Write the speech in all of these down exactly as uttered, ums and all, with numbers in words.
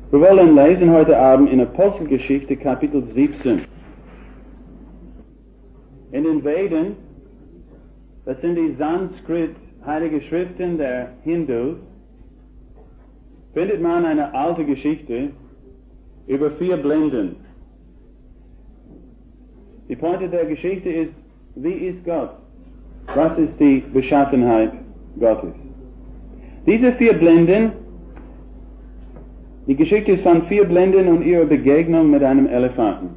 Wir wollen lesen heute Abend in Apostelgeschichte Kapitel siebzehn. In den Veden, das sind die Sanskrit Heilige Schriften der Hindus, findet man eine alte Geschichte über vier Blinden. Die Pointe der Geschichte ist, wie ist Gott? Was ist die Beschaffenheit Gottes? Diese vier Blinden, die Geschichte ist von vier Blinden und ihrer Begegnung mit einem Elefanten.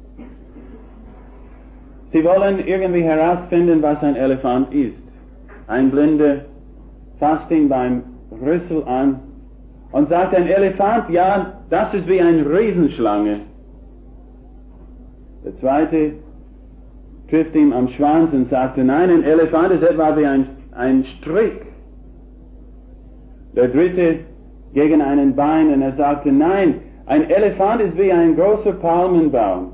Sie wollen irgendwie herausfinden, was ein Elefant ist. Ein Blinder fasst ihn beim Rüssel an und sagt, ein Elefant, ja, das ist wie eine Riesenschlange. Der zweite trifft ihn am Schwanz und sagte, nein, ein Elefant ist etwa wie ein, ein Strick. Der dritte gegen einen Bein und er sagte, nein, ein Elefant ist wie ein großer Palmenbaum.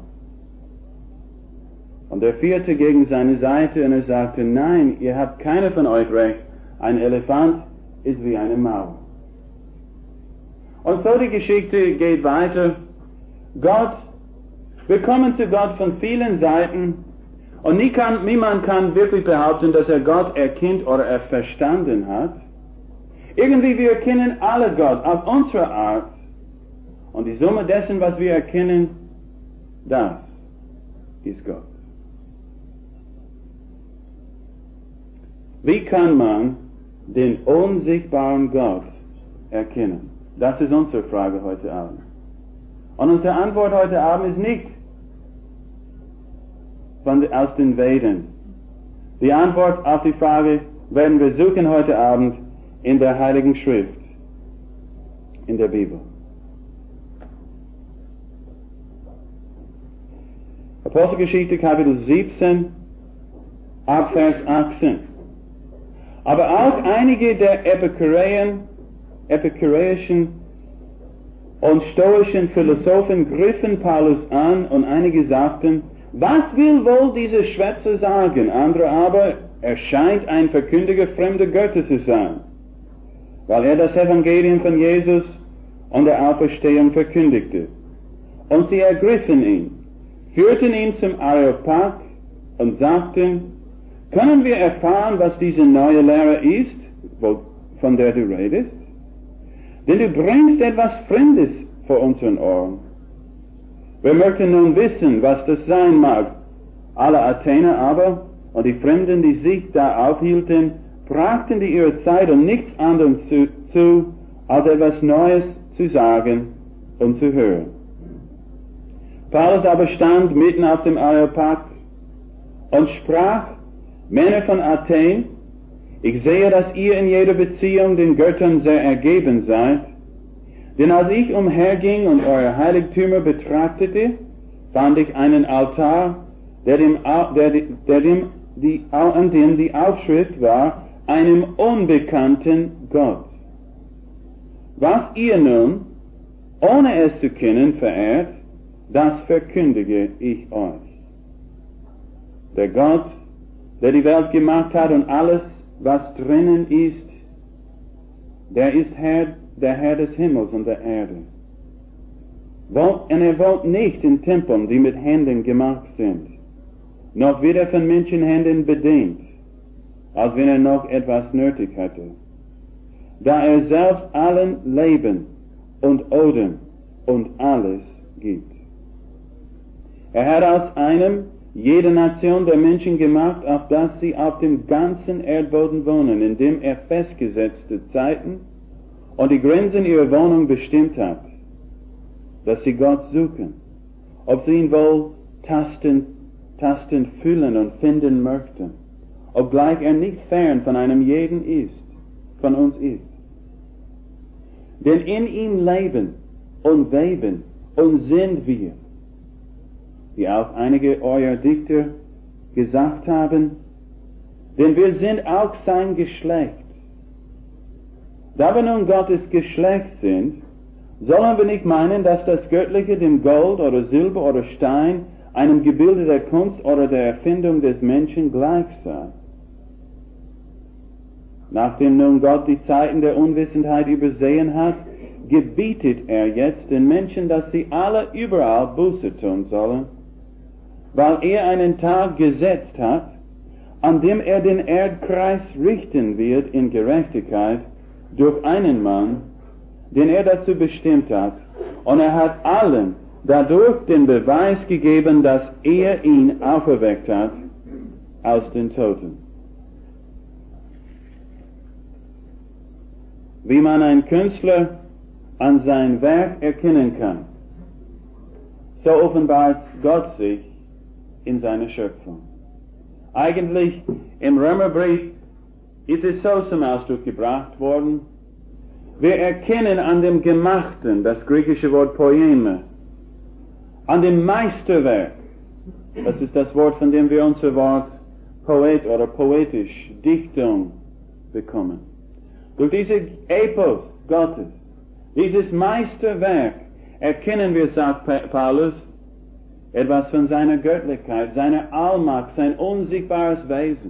Und der vierte gegen seine Seite und er sagte, nein, ihr habt keiner von euch recht, ein Elefant ist wie eine Mauer. Und so die Geschichte geht weiter. Gott, wir kommen zu Gott von vielen Seiten und nie kann, niemand kann wirklich behaupten, dass er Gott erkennt oder er verstanden hat. Irgendwie, wir erkennen alle Gott auf unsere Art. Und die Summe dessen, was wir erkennen, das ist Gott. Wie kann man den unsichtbaren Gott erkennen? Das ist unsere Frage heute Abend. Und unsere Antwort heute Abend ist nicht von, aus den Veden. Die Antwort auf die Frage werden wir suchen heute Abend in der Heiligen Schrift, in der Bibel. Apostelgeschichte Kapitel siebzehn, ab Vers achtzehn. Aber auch einige der Epikureien, epikureischen und stoischen Philosophen griffen Paulus an und einige sagten, was will wohl dieser Schwätzer sagen? Andere aber, er scheint ein Verkündiger fremder Götter zu sein, weil er das Evangelium von Jesus und der Auferstehung verkündigte. Und sie ergriffen ihn, führten ihn zum Areopag und sagten, können wir erfahren, was diese neue Lehre ist, von der du redest? Denn du bringst etwas Fremdes vor unseren Ohren. Wir möchten nun wissen, was das sein mag. Alle Athener aber und die Fremden, die sich da aufhielten, brachten die ihre Zeit um nichts anderem zu, zu, als etwas Neues zu sagen und zu hören. Paulus aber stand mitten auf dem Areopag und sprach, Männer von Athen, ich sehe, dass ihr in jeder Beziehung den Göttern sehr ergeben seid, denn als ich umherging und eure Heiligtümer betrachtete, fand ich einen Altar, der dem, der, der dem, die, an dem die Aufschrift war, einem unbekannten Gott. Was ihr nun, ohne es zu kennen, verehrt, das verkündige ich euch. Der Gott, der die Welt gemacht hat und alles, was drinnen ist, der ist Herr, der Herr des Himmels und der Erde. Und er wohnt nicht in Tempeln, die mit Händen gemacht sind, noch wird er von Menschenhänden bedient, als wenn er noch etwas nötig hätte, da er selbst allen Leben und Odem und alles gibt. Er hat aus einem jede Nation der Menschen gemacht, auf dass sie auf dem ganzen Erdboden wohnen, indem er festgesetzte Zeiten und die Grenzen ihrer Wohnung bestimmt hat, dass sie Gott suchen, ob sie ihn wohl tasten, tasten fühlen und finden möchten, obgleich er nicht fern von einem jeden ist, von uns ist. Denn in ihm leben und weben und sind wir, wie auch einige eurer Dichter gesagt haben, denn wir sind auch sein Geschlecht. Da wir nun Gottes Geschlecht sind, sollen wir nicht meinen, dass das Göttliche dem Gold oder Silber oder Stein, einem Gebilde der Kunst oder der Erfindung des Menschen gleich sei. Nachdem nun Gott die Zeiten der Unwissenheit übersehen hat, gebietet er jetzt den Menschen, dass sie alle überall Buße tun sollen, weil er einen Tag gesetzt hat, an dem er den Erdkreis richten wird in Gerechtigkeit durch einen Mann, den er dazu bestimmt hat, und er hat allen dadurch den Beweis gegeben, dass er ihn auferweckt hat aus den Toten. Wie man einen Künstler an sein Werk erkennen kann, so offenbart Gott sich in seiner Schöpfung. Eigentlich im Römerbrief ist es so zum Ausdruck gebracht worden: Wir erkennen an dem Gemachten, das griechische Wort Poiema, an dem Meisterwerk, das ist das Wort, von dem wir unser Wort Poet oder poetisch, Dichtung bekommen. Durch diese Epos Gottes, dieses Meisterwerk, erkennen wir, sagt Paulus, etwas von seiner Göttlichkeit, seiner Allmacht, sein unsichtbares Wesen.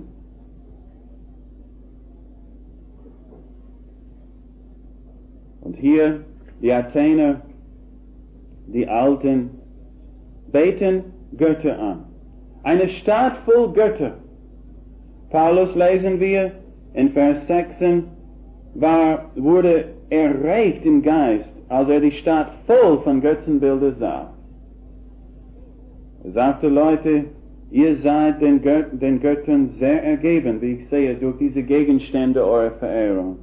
Und hier die Athener, die Alten, beten Götter an. Eine Stadt voll Götter. Paulus, lesen wir in Vers sechzehn, war, wurde erregt im Geist, als er die Stadt voll von Götzenbildern sah. Er sagte: Leute, ihr seid den, Gött- den Göttern sehr ergeben, wie ich sehe, durch diese Gegenstände eurer Verehrung.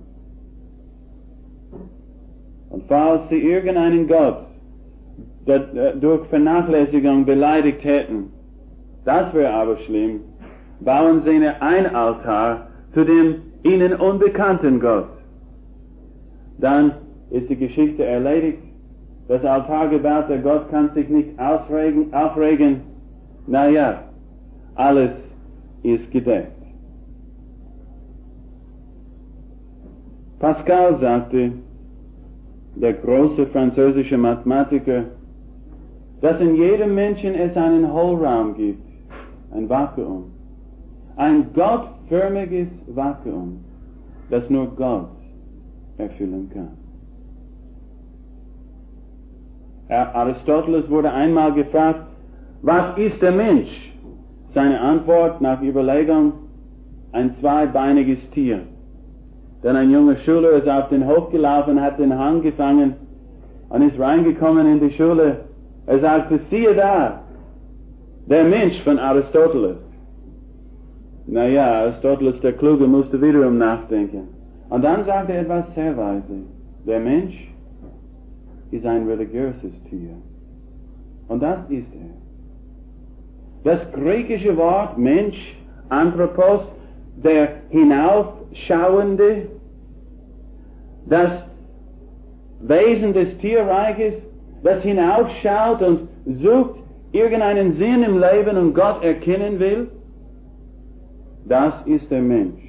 Und falls sie irgendeinen Gott durch Vernachlässigung beleidigt hätten, das wäre aber schlimm, bauen sie ein Altar zu dem ihnen unbekannten Gott. Dann ist die Geschichte erledigt. Das Altar gebaut, der Gott kann sich nicht ausregen, aufregen. Naja, alles ist gedeckt. Pascal sagte, der große französische Mathematiker, dass in jedem Menschen es einen Hohlraum gibt, ein Vakuum, ein gottförmiges Vakuum, das nur Gott erfüllen kann. Aristoteles wurde einmal gefragt, was ist der Mensch? Seine Antwort nach Überlegung: ein zweibeiniges Tier. Denn ein junger Schüler ist auf den Hof gelaufen, hat den Hang gefangen und ist reingekommen in die Schule. Er sagte: siehe da, der Mensch von Aristoteles. Naja, Aristoteles, der Kluge, musste wiederum nachdenken. Und dann sagte er etwas sehr weise: der Mensch ist ein religiöses Tier. Und das ist er. Das griechische Wort Mensch, Anthropos, der Hinaufschauende, das Wesen des Tierreiches, das hinaufschaut und sucht irgendeinen Sinn im Leben und Gott erkennen will, das ist der Mensch.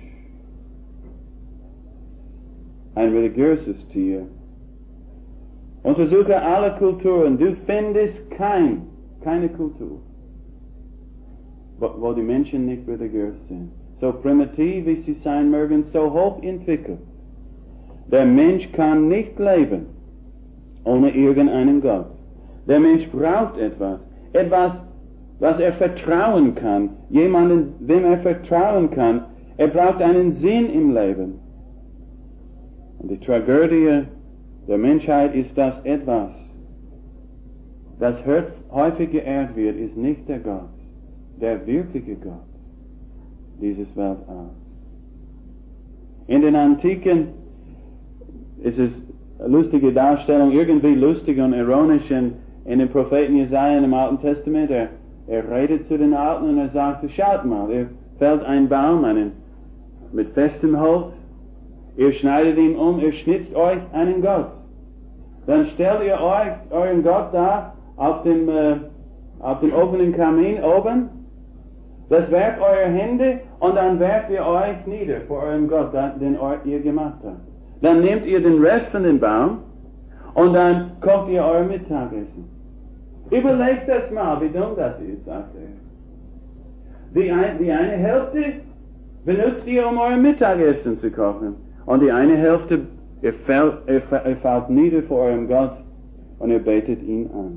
Ein religiöses Tier. Untersuche alle Kulturen, du findest kein, keine Kultur, wo, wo die Menschen nicht religiös sind. So primitiv, wie sie sein mögen, so hoch entwickelt. Der Mensch kann nicht leben ohne irgendeinen Gott. Der Mensch braucht etwas, etwas, was er vertrauen kann, jemanden, dem er vertrauen kann. Er braucht einen Sinn im Leben. Und die Tragödie der Menschheit ist, dass etwas, das häufig geehrt wird, ist nicht der Gott, der wirkliche Gott dieses Weltalls. In den Antiken ist es eine lustige Darstellung, irgendwie lustig und ironisch in, in den Propheten Jesaja im Alten Testament. Er, er redet zu den Alten und er sagt: schaut mal, ihr fällt einen Baum einen, mit festem Holz, ihr schneidet ihn um, ihr schnitzt euch einen Gott. Dann stellt ihr euch euren Gott da auf dem, äh, auf dem offenen Kamin oben, das werft eure Hände und dann werft ihr euch nieder vor eurem Gott, den ihr gemacht habt. Dann nehmt ihr den Rest von dem Baum und dann kocht ihr euer Mittagessen. Überlegt das mal, wie dumm das ist, sagt er. Die, ein, die eine Hälfte benutzt ihr, um euer Mittagessen zu kochen. Und die eine Hälfte Ihr fällt, ihr, ihr fällt nieder vor eurem Gott und ihr betet ihn an.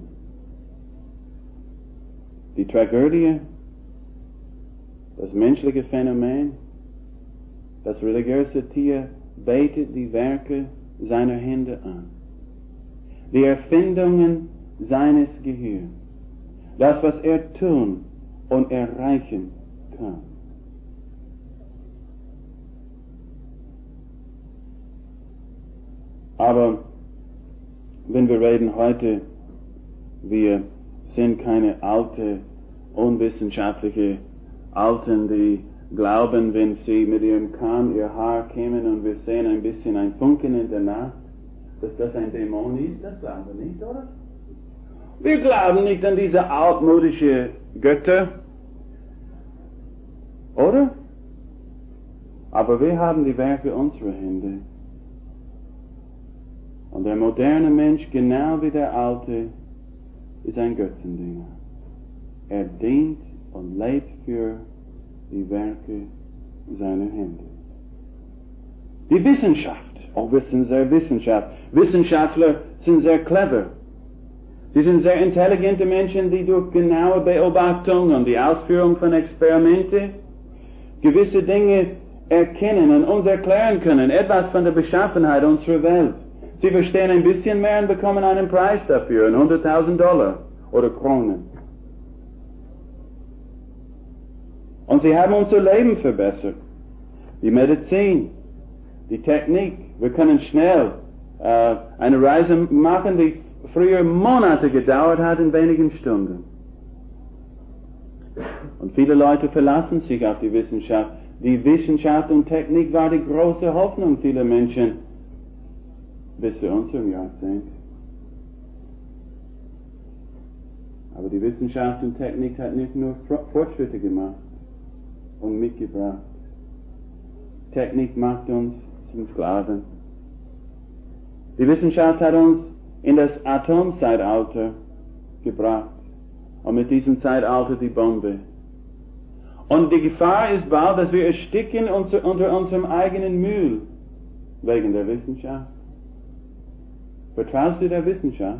Die Tragödie, das menschliche Phänomen, das religiöse Tier betet die Werke seiner Hände an. Die Erfindungen seines Gehirns. Das, was er tun und erreichen kann. Aber wenn wir reden heute, wir sind keine alte, unwissenschaftliche Alten, die glauben, wenn sie mit ihrem Kamm ihr Haar kämen und wir sehen ein bisschen ein Funken in der Nacht, dass das ein Dämon ist. Das glauben wir nicht, oder? Wir glauben nicht an diese altmodische Götter, oder? Aber wir haben die Werke unserer Hände. Und der moderne Mensch, genau wie der alte, ist ein Götzendiener. Er dient und lebt für die Werke seiner Hände. Die Wissenschaft, oh, wir sind sehr Wissenschaft. Wissenschaftler sind sehr clever. Sie sind sehr intelligente Menschen, die durch genaue Beobachtung und die Ausführung von Experimente gewisse Dinge erkennen und uns erklären können, etwas von der Beschaffenheit unserer Welt. Sie verstehen ein bisschen mehr und bekommen einen Preis dafür, hunderttausend Dollar oder Kronen. Und sie haben unser Leben verbessert. Die Medizin, die Technik. Wir können schnell äh, eine Reise machen, die früher Monate gedauert hat, in wenigen Stunden. Und viele Leute verlassen sich auf die Wissenschaft. Die Wissenschaft und Technik war die große Hoffnung vieler Menschen bis zu unserem Jahrzehnt. Aber die Wissenschaft und Technik hat nicht nur Fortschritte gemacht und mitgebracht. Technik macht uns zum Sklaven. Die Wissenschaft hat uns in das Atomzeitalter gebracht und mit diesem Zeitalter die Bombe. Und die Gefahr ist bald, dass wir ersticken unter, unter unserem eigenen Müll wegen der Wissenschaft. Vertraust du der Wissenschaft?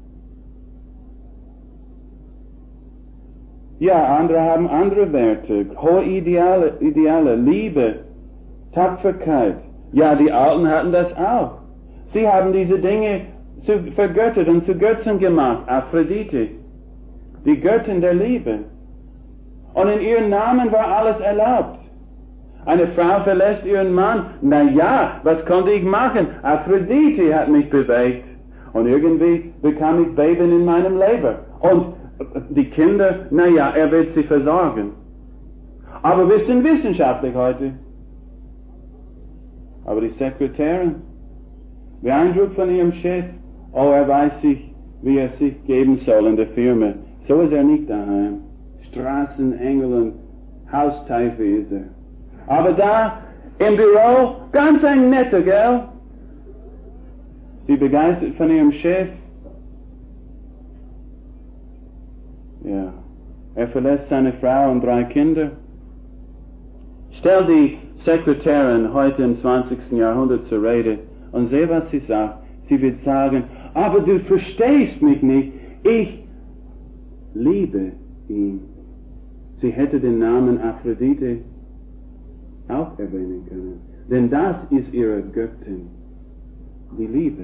Ja, andere haben andere Werte, hohe Ideale, Ideale, Liebe, Tapferkeit. Ja, die Alten hatten das auch. Sie haben diese Dinge zu vergöttert und zu Götzen gemacht. Aphrodite, die Göttin der Liebe. Und in ihrem Namen war alles erlaubt. Eine Frau verlässt ihren Mann. Na ja, was konnte ich machen? Aphrodite hat mich bewegt. Und irgendwie bekam ich Beben in meinem Leber. Und die Kinder, na ja, er wird sie versorgen. Aber wir sind wissenschaftlich heute. Aber die Sekretärin, beeindruckt von ihrem Chef, oh, er weiß sich, wie er sich geben soll in der Firma. So ist er nicht daheim. Straßenengel und Hausteufel ist er. Aber da im Büro, ganz ein netter, gell? Sie begeistert von ihrem Chef. Ja, er verlässt seine Frau und drei Kinder. Stell die Sekretärin heute im zwanzigsten Jahrhundert zur Rede und sehe, was sie sagt. Sie wird sagen, aber du verstehst mich nicht. Ich liebe ihn. Sie hätte den Namen Aphrodite auch erwähnen können. Denn das ist ihre Göttin. Die Liebe.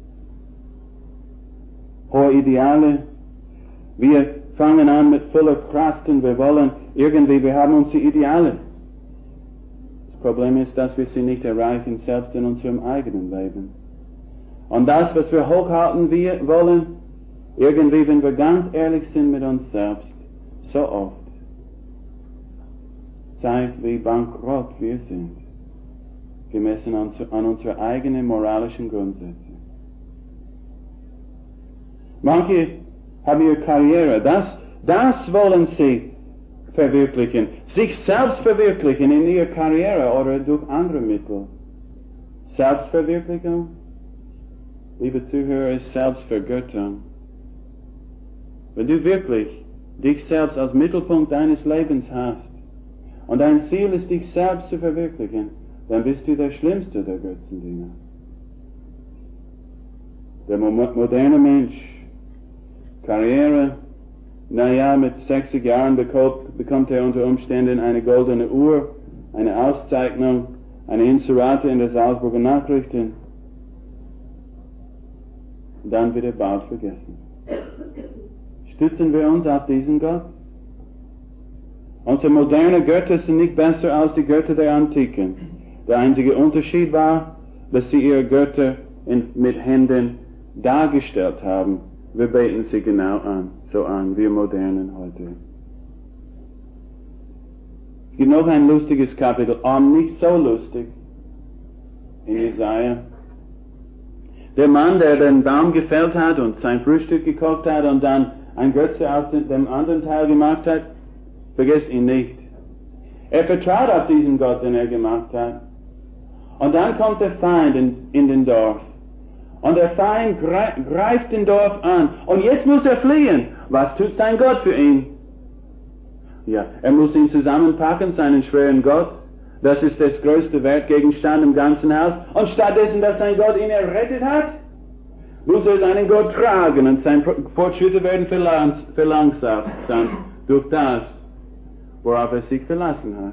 Hohe Ideale. Wir fangen an mit voller Kraft und wir wollen irgendwie, wir haben unsere Ideale. Das Problem ist, dass wir sie nicht erreichen, selbst in unserem eigenen Leben. Und das, was wir hochhalten wir wollen, irgendwie, wenn wir ganz ehrlich sind mit uns selbst, so oft zeigt, wie bankrott wir sind, gemessen an, an unsere eigenen moralischen Grundsätze. Manche haben ihre Karriere, das, das wollen sie verwirklichen, sich selbst verwirklichen in ihrer Karriere oder durch andere Mittel. Selbstverwirklichung, liebe Zuhörer, ist Selbstvergöttung. Wenn du wirklich dich selbst als Mittelpunkt deines Lebens hast und dein Ziel ist, dich selbst zu verwirklichen, dann bist du der schlimmste der Götzendiener. Der mo- moderne Mensch, Karriere, naja, mit sechzig Jahren bekommt, bekommt er unter Umständen eine goldene Uhr, eine Auszeichnung, eine Inserate in der Salzburger Nachrichten. Dann wird er bald vergessen. Stützen wir uns auf diesen Gott? Unsere modernen Götter sind nicht besser als die Götter der Antiken. Der einzige Unterschied war, dass sie ihre Götter in, mit Händen dargestellt haben. Wir beten sie genau an, so an, wir Modernen heute. Es gibt noch ein lustiges Kapitel, aber nicht so lustig, in Jesaja. Der Mann, der den Baum gefällt hat und sein Frühstück gekocht hat und dann ein Götze aus dem anderen Teil gemacht hat, vergesst ihn nicht. Er vertraut auf diesen Gott, den er gemacht hat. Und dann kommt der Feind in, in den Dorf. Und der Feind greift den Dorf an. Und jetzt muss er fliehen. Was tut sein Gott für ihn? Ja, er muss ihn zusammenpacken, seinen schweren Gott. Das ist das größte Wertgegenstand im ganzen Haus. Und stattdessen, dass sein Gott ihn errettet hat, muss er seinen Gott tragen und sein Fortschritte werden verlangsamt durch das, worauf er sich verlassen hat.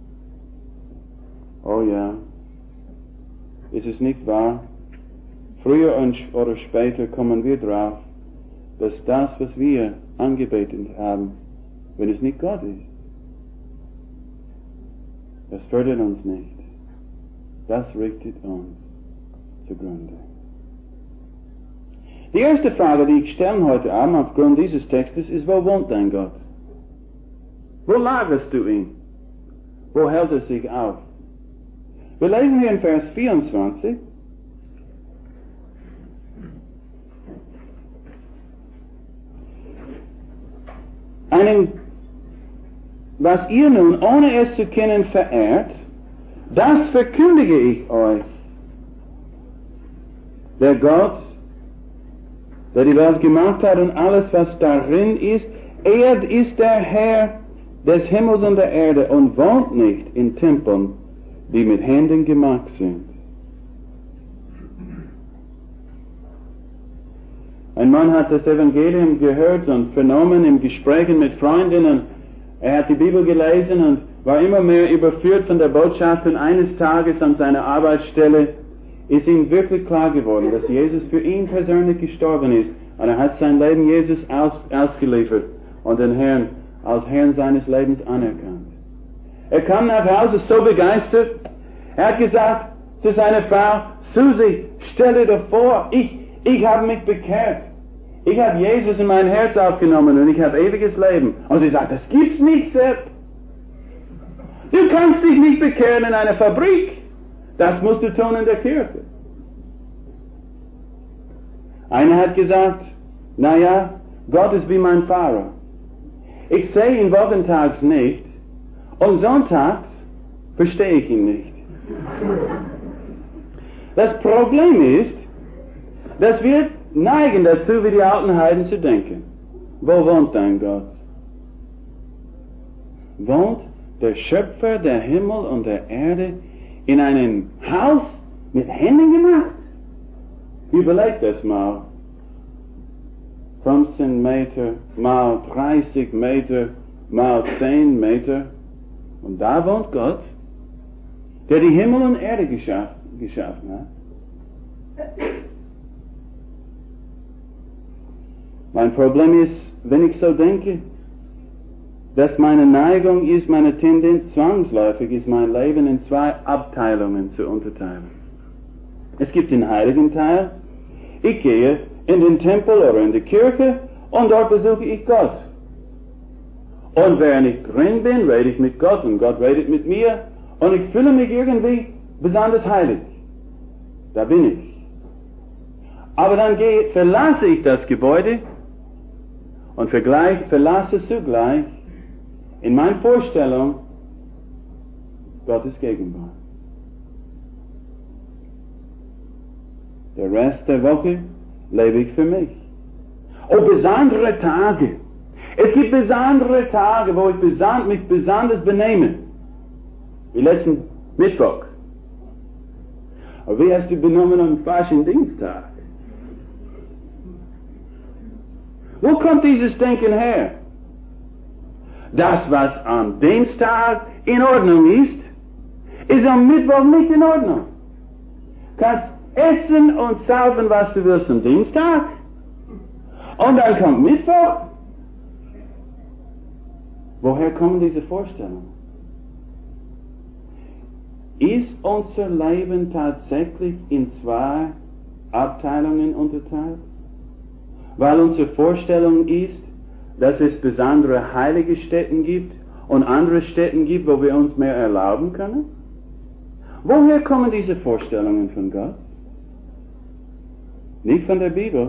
Oh ja, ist es nicht wahr? Früher oder später kommen wir drauf, dass das, was wir angebetet haben, wenn es nicht Gott ist, das fördert uns nicht. Das richtet uns zugrunde. Die erste Frage, die ich stellen heute Abend aufgrund dieses Textes, ist, wo wohnt dein Gott? Wo lagerst du ihn? Wo hält er sich auf? Wir lesen hier in Vers vierundzwanzig. Einen, was ihr nun, ohne es zu kennen, verehrt, das verkündige ich euch. Der Gott, der die Welt gemacht hat und alles, was darin ist, er ist der Herr des Himmels und der Erde und wohnt nicht in Tempeln, die mit Händen gemacht sind. Ein Mann hat das Evangelium gehört und vernommen in Gesprächen mit Freundinnen. Er hat die Bibel gelesen und war immer mehr überführt von der Botschaft, und eines Tages an seiner Arbeitsstelle ist ihm wirklich klar geworden, dass Jesus für ihn persönlich gestorben ist, und er hat sein Leben Jesus aus, ausgeliefert und den Herrn als Herrn seines Lebens anerkannt. Er kam nach Hause so begeistert, er hat gesagt zu seiner Frau, Susi, stell dir doch vor, ich, ich habe mich bekehrt. Ich habe Jesus in mein Herz aufgenommen und ich habe ewiges Leben. Und sie sagt, das gibt's nicht, Sepp. Du kannst dich nicht bekehren in einer Fabrik. Das musst du tun in der Kirche. Einer hat gesagt, naja, Gott ist wie mein Fahrer. Ich sehe ihn wochentags nicht und sonntags verstehe ich ihn nicht. Das Problem ist, dass wir neigen dazu, wie die alten Heiden zu denken. Wo wohnt dein Gott? Wohnt der Schöpfer der Himmel und der Erde in einem Haus mit Händen gemacht? Überleg das mal. fünfzehn Meter mal dreißig Meter mal zehn Meter. Und da wohnt Gott, der die Himmel und Erde geschaffen, geschaffen hat. Mein Problem ist, wenn ich so denke, dass meine Neigung ist, meine Tendenz zwangsläufig ist, mein Leben in zwei Abteilungen zu unterteilen. Es gibt den heiligen Teil. Ich gehe in den Tempel oder in die Kirche und dort besuche ich Gott. Und während ich drin bin, rede ich mit Gott und Gott redet mit mir und ich fühle mich irgendwie besonders heilig. Da bin ich. Aber dann gehe, verlasse ich das Gebäude und vergleich, verlasse zugleich in meiner Vorstellung Gottes Gegenwart. Der Rest der Woche lebe ich für mich. Oh, besondere Tage. Es gibt besondere Tage, wo ich besan- mich besonders benehme. Wie letzten Mittwoch. Aber wie hast du benommen am Fasching-Dienstag? Wo kommt dieses Denken her? Das, was am Dienstag in Ordnung ist, ist am Mittwoch nicht in Ordnung. Kannst essen und saufen, was du willst am Dienstag, und dann kommt Mittwoch. Woher kommen diese Vorstellungen? Ist unser Leben tatsächlich in zwei Abteilungen unterteilt? Weil unsere Vorstellung ist, dass es besondere heilige Stätten gibt und andere Stätten gibt, wo wir uns mehr erlauben können? Woher kommen diese Vorstellungen von Gott? Nicht von der Bibel.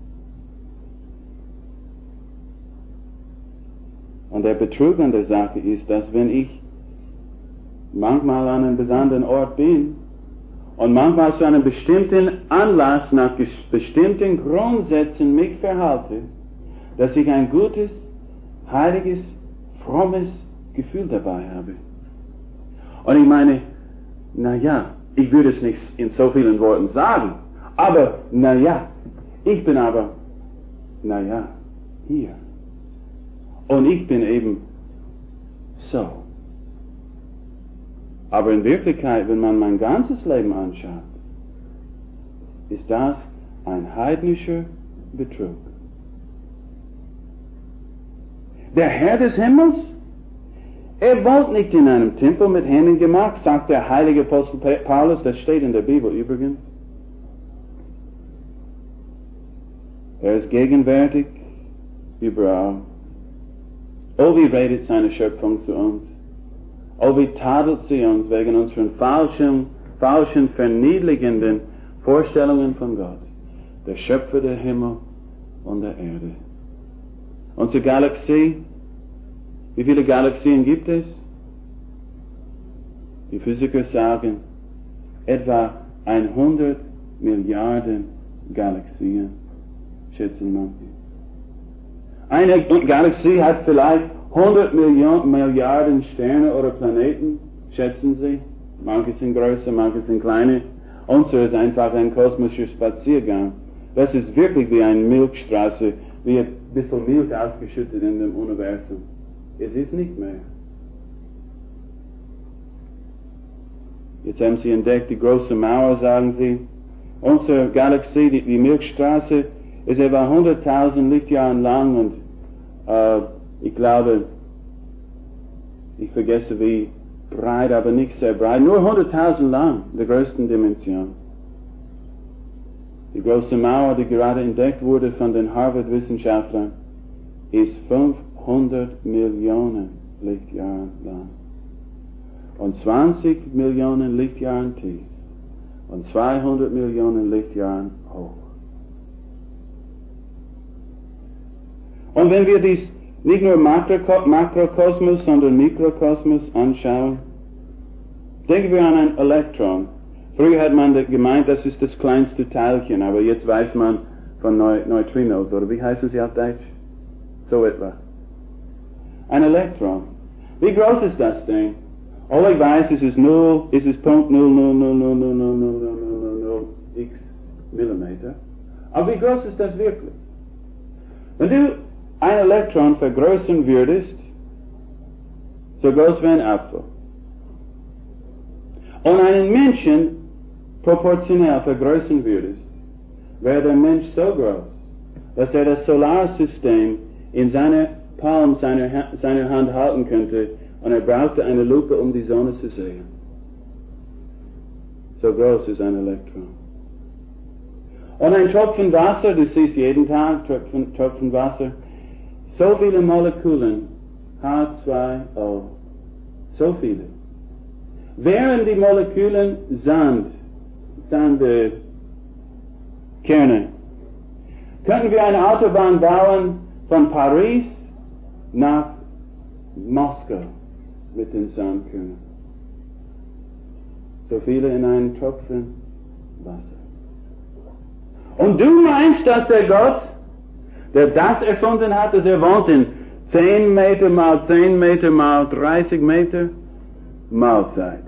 Und der Betrug an der Sache ist, dass wenn ich manchmal an einem besonderen Ort bin und manchmal zu einem bestimmten Anlass nach bestimmten Grundsätzen mich verhalte, dass ich ein gutes, heiliges, frommes Gefühl dabei habe. Und ich meine, na ja, ich würde es nicht in so vielen Worten sagen, aber na ja, ich bin aber, na ja, hier. Und ich bin eben so. Aber in Wirklichkeit, wenn man mein ganzes Leben anschaut, ist das ein heidnischer Betrug. Der Herr des Himmels, er wohnt nicht in einem Tempel mit Händen gemacht, sagt der heilige Apostel Paulus, das steht in der Bibel übrigens. Er ist gegenwärtig überall. Oh, wie redet seine Schöpfung zu uns. Oh, wie tadelt sie uns wegen unseren falschen, falschen, verniedligenden Vorstellungen von Gott. Der Schöpfer der Himmel und der Erde. Unsere Galaxie, wie viele Galaxien gibt es? Die Physiker sagen, etwa hundert Milliarden Galaxien, schätzen manche. Eine Galaxie hat vielleicht hundert Milliarden Sterne oder Planeten, schätzen Sie. Manche sind größer, manche sind kleiner. Unser ist einfach ein kosmischer Spaziergang. Das ist wirklich wie eine Milchstraße, wie ein bisschen Milch ausgeschüttet in dem Universum. Es ist nicht mehr. Jetzt haben Sie entdeckt, die große Mauer, sagen Sie. Unsere Galaxie, die, die Milchstraße, ist etwa hunderttausend Lichtjahre lang und äh, ich glaube, ich vergesse wie breit, aber nicht sehr breit, nur hunderttausend lang, der größten Dimension. Die große Mauer, die gerade entdeckt wurde von den Harvard-Wissenschaftlern, ist fünfhundert Millionen Lichtjahre lang und zwanzig Millionen Lichtjahre tief und zweihundert Millionen Lichtjahre hoch. Und wenn wir dies nicht nur Makrokosmos, sondern Mikrokosmos anschauen, denken wir an ein Elektron. Früher hat man gemeint, das ist das kleinste Teilchen, aber jetzt weiß man von Neu Neutrinos, oder wie heißen sie auf Deutsch? So etwas. Ein Elektron. Wie groß ist das Ding? All ich weiß, es ist null, es ist Punkt null null null null null null null null null x Millimeter. Aber wie groß ist das wirklich? Wenn du ein Elektron vergrößern würdest, so groß wie ein Apfel, und einen Menschen proportional vergrößern würdest, wäre der Mensch so groß, dass er das Solarsystem in seiner Palm seiner, seiner Hand halten könnte, und er brauchte eine Lupe, um die Sonne zu sehen. So groß ist ein Elektron. Und ein Tropfen Wasser, du siehst jeden Tag Tropfen, Tropfen Wasser, so viele Molekülen, H zwei O, so viele. Wären die Molekülen Sand, Sandkerne, könnten wir eine Autobahn bauen von Paris nach Moskau mit den Sandkörnern. So viele in einen Tropfen Wasser. Und du meinst, dass der Gott, der das erfunden hat, dass er wohnt in zehn Meter mal zehn Meter mal dreißig Meter Mahlzeit.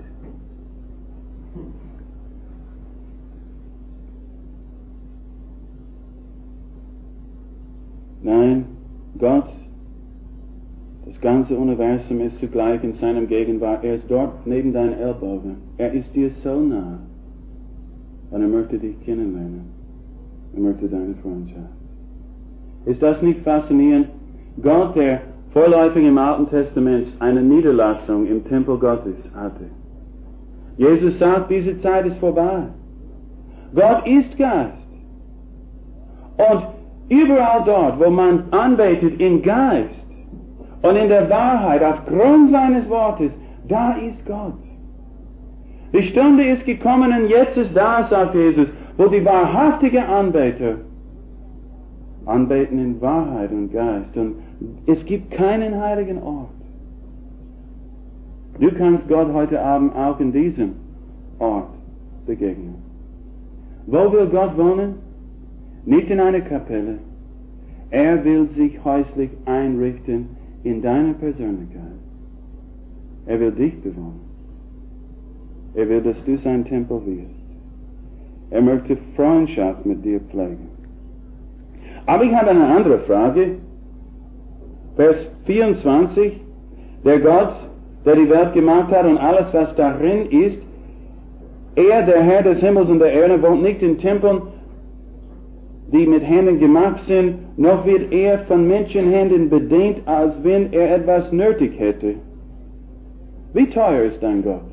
Nein, Gott, das ganze Universum ist zugleich in seinem Gegenwart. Er ist dort neben deinen Ellbogen. Er ist dir so nah. Und er möchte dich kennenlernen. Er möchte deine Freundschaft. Ist das nicht faszinierend? Gott, der vorläufig im Alten Testament eine Niederlassung im Tempel Gottes hatte. Jesus sagt, diese Zeit ist vorbei. Gott ist Geist. Und überall dort, wo man anbetet in Geist und in der Wahrheit, aufgrund seines Wortes, da ist Gott. Die Stunde ist gekommen und jetzt ist da, sagt Jesus, wo die wahrhaftigen Anbeter anbeten in Wahrheit und Geist. Und es gibt keinen heiligen Ort. Du kannst Gott heute Abend auch in diesem Ort begegnen. Wo will Gott wohnen? Nicht in einer Kapelle. Er will sich häuslich einrichten in deiner Persönlichkeit. Er will dich bewohnen. Er will, dass du sein Tempel wirst. Er möchte Freundschaft mit dir pflegen. Aber ich habe eine andere Frage. Vers vierundzwanzig. Der Gott, der die Welt gemacht hat und alles, was darin ist, er, der Herr des Himmels und der Erde, wohnt nicht in Tempeln, die mit Händen gemacht sind, noch wird er von Menschenhänden bedient, als wenn er etwas nötig hätte. Wie teuer ist dein Gott?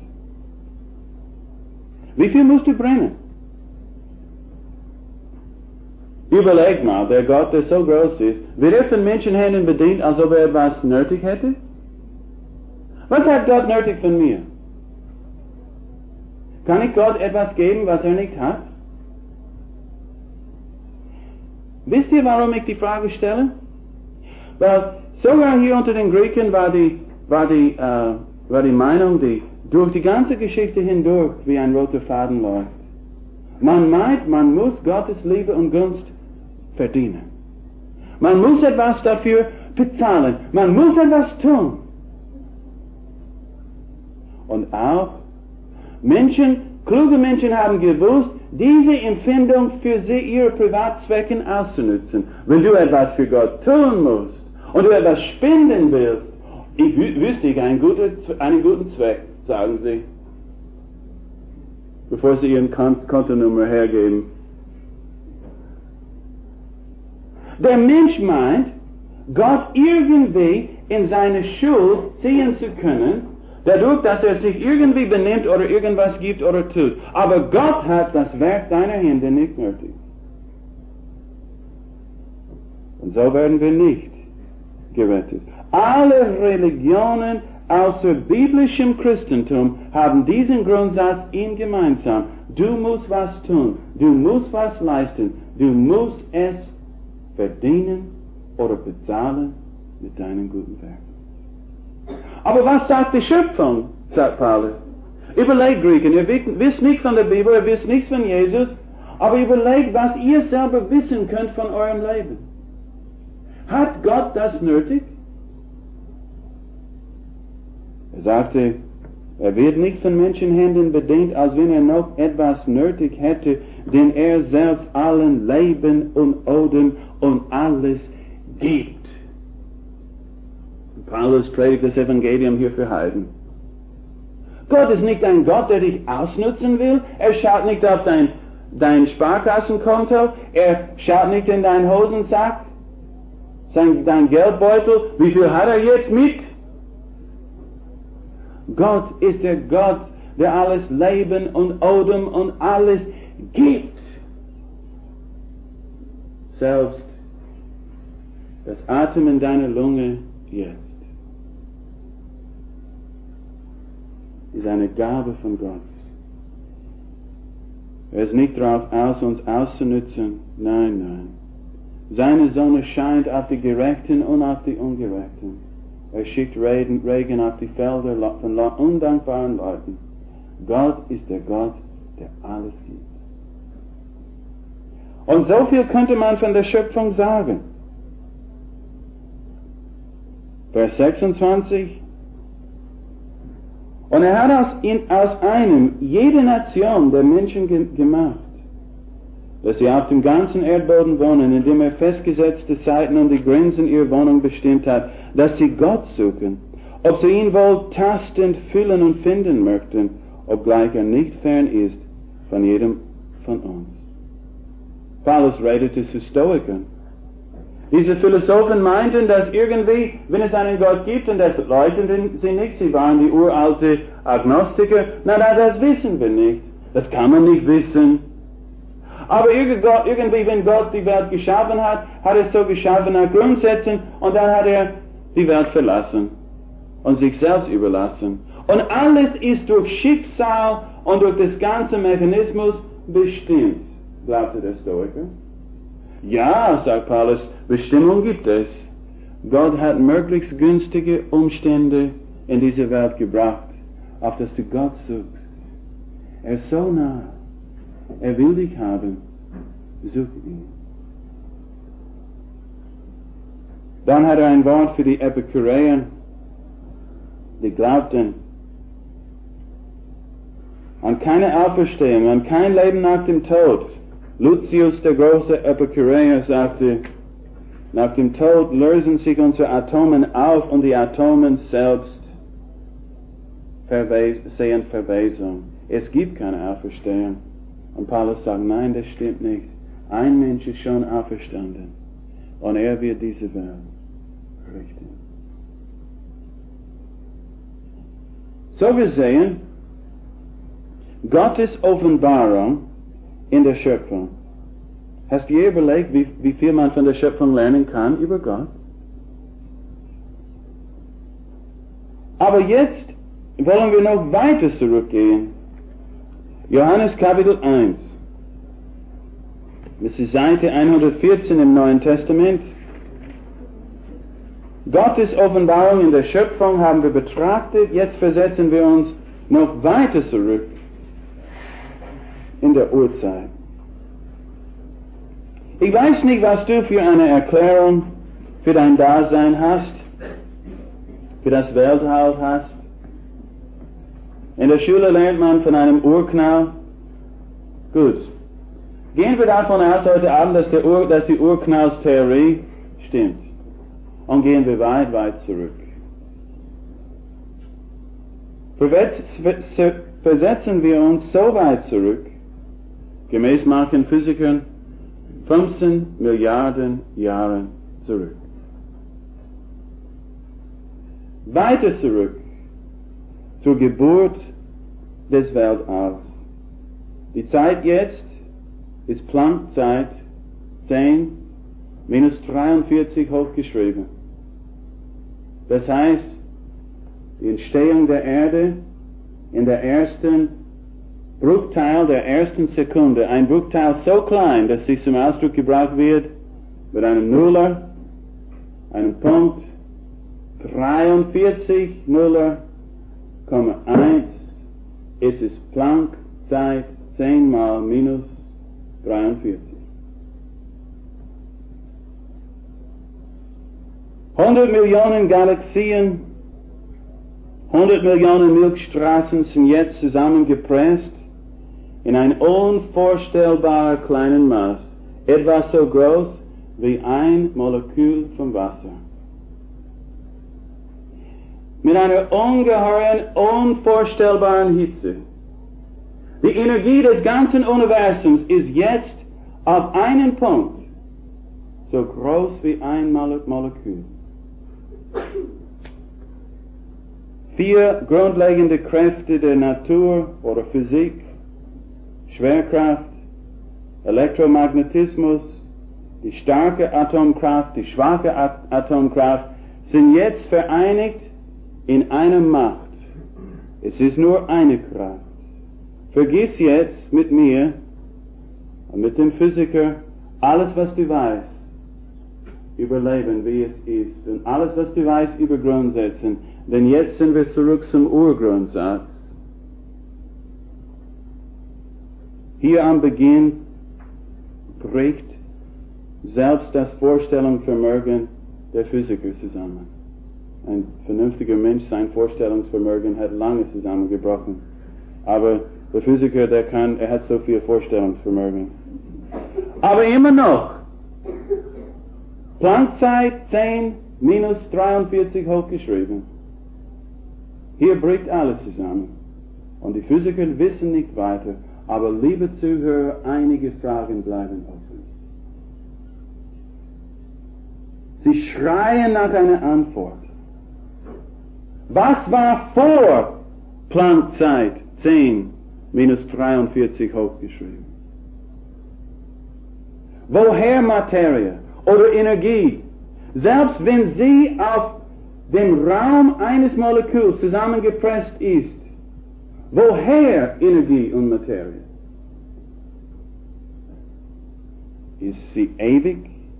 Wie viel musst du bringen? Überleg mal, der Gott, der so groß ist, wird er von Menschenhänden bedient, als ob er etwas nötig hätte? Was hat Gott nötig von mir? Kann ich Gott etwas geben, was er nicht hat? Wisst ihr, warum ich die Frage stelle? Weil sogar hier unter den Griechen war die, war die, äh, war die Meinung, die durch die ganze Geschichte hindurch wie ein roter Faden läuft. Man meint, man muss Gottes Liebe und Gunst verdienen. Man muss etwas dafür bezahlen. Man muss etwas tun. Und auch Menschen, kluge Menschen haben gewusst, diese Empfindung für sie, ihre Privatzwecken auszunutzen. Wenn du etwas für Gott tun musst und du etwas spenden willst, ich wü wüsste ich einen guten, einen guten Zweck, sagen sie, bevor sie ihren Kontonummer hergeben. Der Mensch meint, Gott irgendwie in seine Schuld ziehen zu können, dadurch, dass er sich irgendwie benimmt oder irgendwas gibt oder tut. Aber Gott hat das Werk deiner Hände nicht nötig. Und so werden wir nicht gerettet. Alle Religionen außer biblischem Christentum haben diesen Grundsatz ihm gemeinsam. Du musst was tun. Du musst was leisten. Du musst es verdienen oder bezahlen mit deinen guten Werken. Aber was sagt die Schöpfung, sagt Paulus? Überlegt, Griechen, ihr wisst nicht von der Bibel, ihr wisst nichts von Jesus, aber überlegt, was ihr selber wissen könnt von eurem Leben. Hat Gott das nötig? Er sagte, er wird nicht von Menschenhänden bedient, als wenn er noch etwas nötig hätte, denn er selbst allen Leben und Odem und alles gibt. Paulus predigt das Evangelium hier für Heiden. Gott ist nicht ein Gott, der dich ausnutzen will. Er schaut nicht auf dein, dein Sparkassenkonto. Er schaut nicht in deinen Hosensack, sein, dein Geldbeutel. Wie viel hat er jetzt mit? Gott ist der Gott, der alles Leben und Odem und alles gibt. Selbst das Atem in deiner Lunge jetzt ist eine Gabe von Gott. Er ist nicht darauf aus, uns auszunutzen. Nein, nein. Seine Sonne scheint auf die Gerechten und auf die Ungerechten. Er schickt Regen, Regen auf die Felder von undankbaren Leuten. Gott ist der Gott, der alles gibt. Und so viel könnte man von der Schöpfung sagen. Vers sechsundzwanzig. Und er hat aus, in, aus einem jede Nation der Menschen ge gemacht. dass sie auf dem ganzen Erdboden wohnen, indem er festgesetzte Zeiten und die Grenzen ihrer Wohnung bestimmt hat, dass sie Gott suchen, ob sie ihn wohl tastend fühlen und finden möchten, obgleich er nicht fern ist von jedem von uns. Paulus redete zu Stoikern. Diese Philosophen meinten, dass irgendwie, wenn es einen Gott gibt, und das leugnen sie nicht, sie waren die uralte Agnostiker, na, na, das wissen wir nicht, das kann man nicht wissen. Aber irgendwie, wenn Gott die Welt geschaffen hat, hat er es so geschaffen nach Grundsätzen, und dann hat er die Welt verlassen und sich selbst überlassen. Und alles ist durch Schicksal und durch das ganze Mechanismus bestimmt, glaubte der Stoiker. Ja, sagt Paulus, Bestimmung gibt es. Gott hat möglichst günstige Umstände in diese Welt gebracht, auf dass du Gott suchst. Er ist so nah. Er will dich haben. Such ihn. Dann hat er ein Wort für die Epikureer, die glaubten an keine Auferstehung, an kein Leben nach dem Tod. Lucius, der große Epikureer, sagte, nach dem Tod lösen sich unsere Atomen auf und die Atomen selbst sehen Verwesung. Es gibt keine Auferstehung. Und Paulus sagt, nein, das stimmt nicht. Ein Mensch ist schon auferstanden und er wird diese Welt richten. So wir sehen, Gottes Offenbarung in der Schöpfung. Hast du je überlegt, wie, wie viel man von der Schöpfung lernen kann über Gott? Aber jetzt wollen wir noch weiter zurückgehen. Johannes Kapitel eins. Das ist Seite hundertvierzehn im Neuen Testament. Gottes Offenbarung in der Schöpfung haben wir betrachtet. Jetzt versetzen wir uns noch weiter zurück in der Urzeit. Ich weiß nicht, was du für eine Erklärung für dein Dasein hast, für das Weltall hast. In der Schule lernt man von einem Urknall. Gut. Gehen wir davon aus heute Abend, dass, der Ur, dass die Urknallstheorie stimmt. Und gehen wir weit, weit zurück. Versetzen wir uns so weit zurück, gemäß manchen Physikern, fünfzehn Milliarden Jahre zurück. Weiter zurück zur Geburt des Weltalls. Die Zeit jetzt ist Planck-Zeit zehn minus dreiundvierzig hochgeschrieben. Das heißt, die Entstehung der Erde in der ersten Bruchteil der ersten Sekunde, ein Bruchteil so klein, dass sich zum Ausdruck gebracht wird mit einem Nuller, einem Punkt, dreiundvierzig Nuller, Komma eins, es ist Planck-Zeit zehn mal minus dreiundvierzig. hundert Millionen Galaxien, hundert Millionen Milchstraßen sind jetzt zusammengepresst in ein unvorstellbarer kleinen Maß, etwa so groß wie ein Molekül von Wasser. Mit einer ungeheuren, unvorstellbaren Hitze. Die Energie des ganzen Universums ist jetzt auf einen Punkt so groß wie ein Molekül. Vier grundlegende Kräfte der Natur oder Physik, Schwerkraft, Elektromagnetismus, die starke Atomkraft, die schwache Atomkraft, sind jetzt vereinigt in einer Macht. Es ist nur eine Kraft. Vergiss jetzt mit mir und mit dem Physiker alles, was du weißt über Leben, wie es ist, und alles, was du weißt über Grundsätze, denn jetzt sind wir zurück zum Urgrundsatz. Hier am Beginn bricht selbst das Vorstellungsvermögen der Physiker zusammen. Ein vernünftiger Mensch, sein Vorstellungsvermögen hat lange zusammengebrochen. Aber der Physiker, der kann, er hat so viel Vorstellungsvermögen. Aber immer noch, Planckzeit zehn minus dreiundvierzig hochgeschrieben. Hier bricht alles zusammen. Und die Physiker wissen nicht weiter, aber liebe Zuhörer, einige Fragen bleiben offen. Sie schreien nach einer Antwort. Was war vor Planckzeit zehn minus dreiundvierzig hochgeschrieben? Woher Materie oder Energie, selbst wenn sie auf dem Raum eines Molekuls zusammengepresst ist, woher Energie und Materie? Ist sie ewig?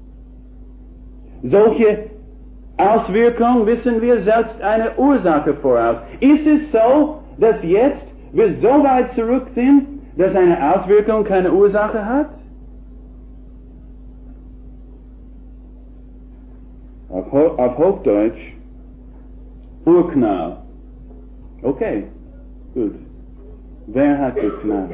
Solche Auswirkungen, wissen wir, setzt eine Ursache voraus. Ist es so, dass jetzt wir so weit zurück sind, dass eine Auswirkung keine Ursache hat? Auf, Ho- auf Hochdeutsch, Urknall. Okay, gut. Wer hat geknallt?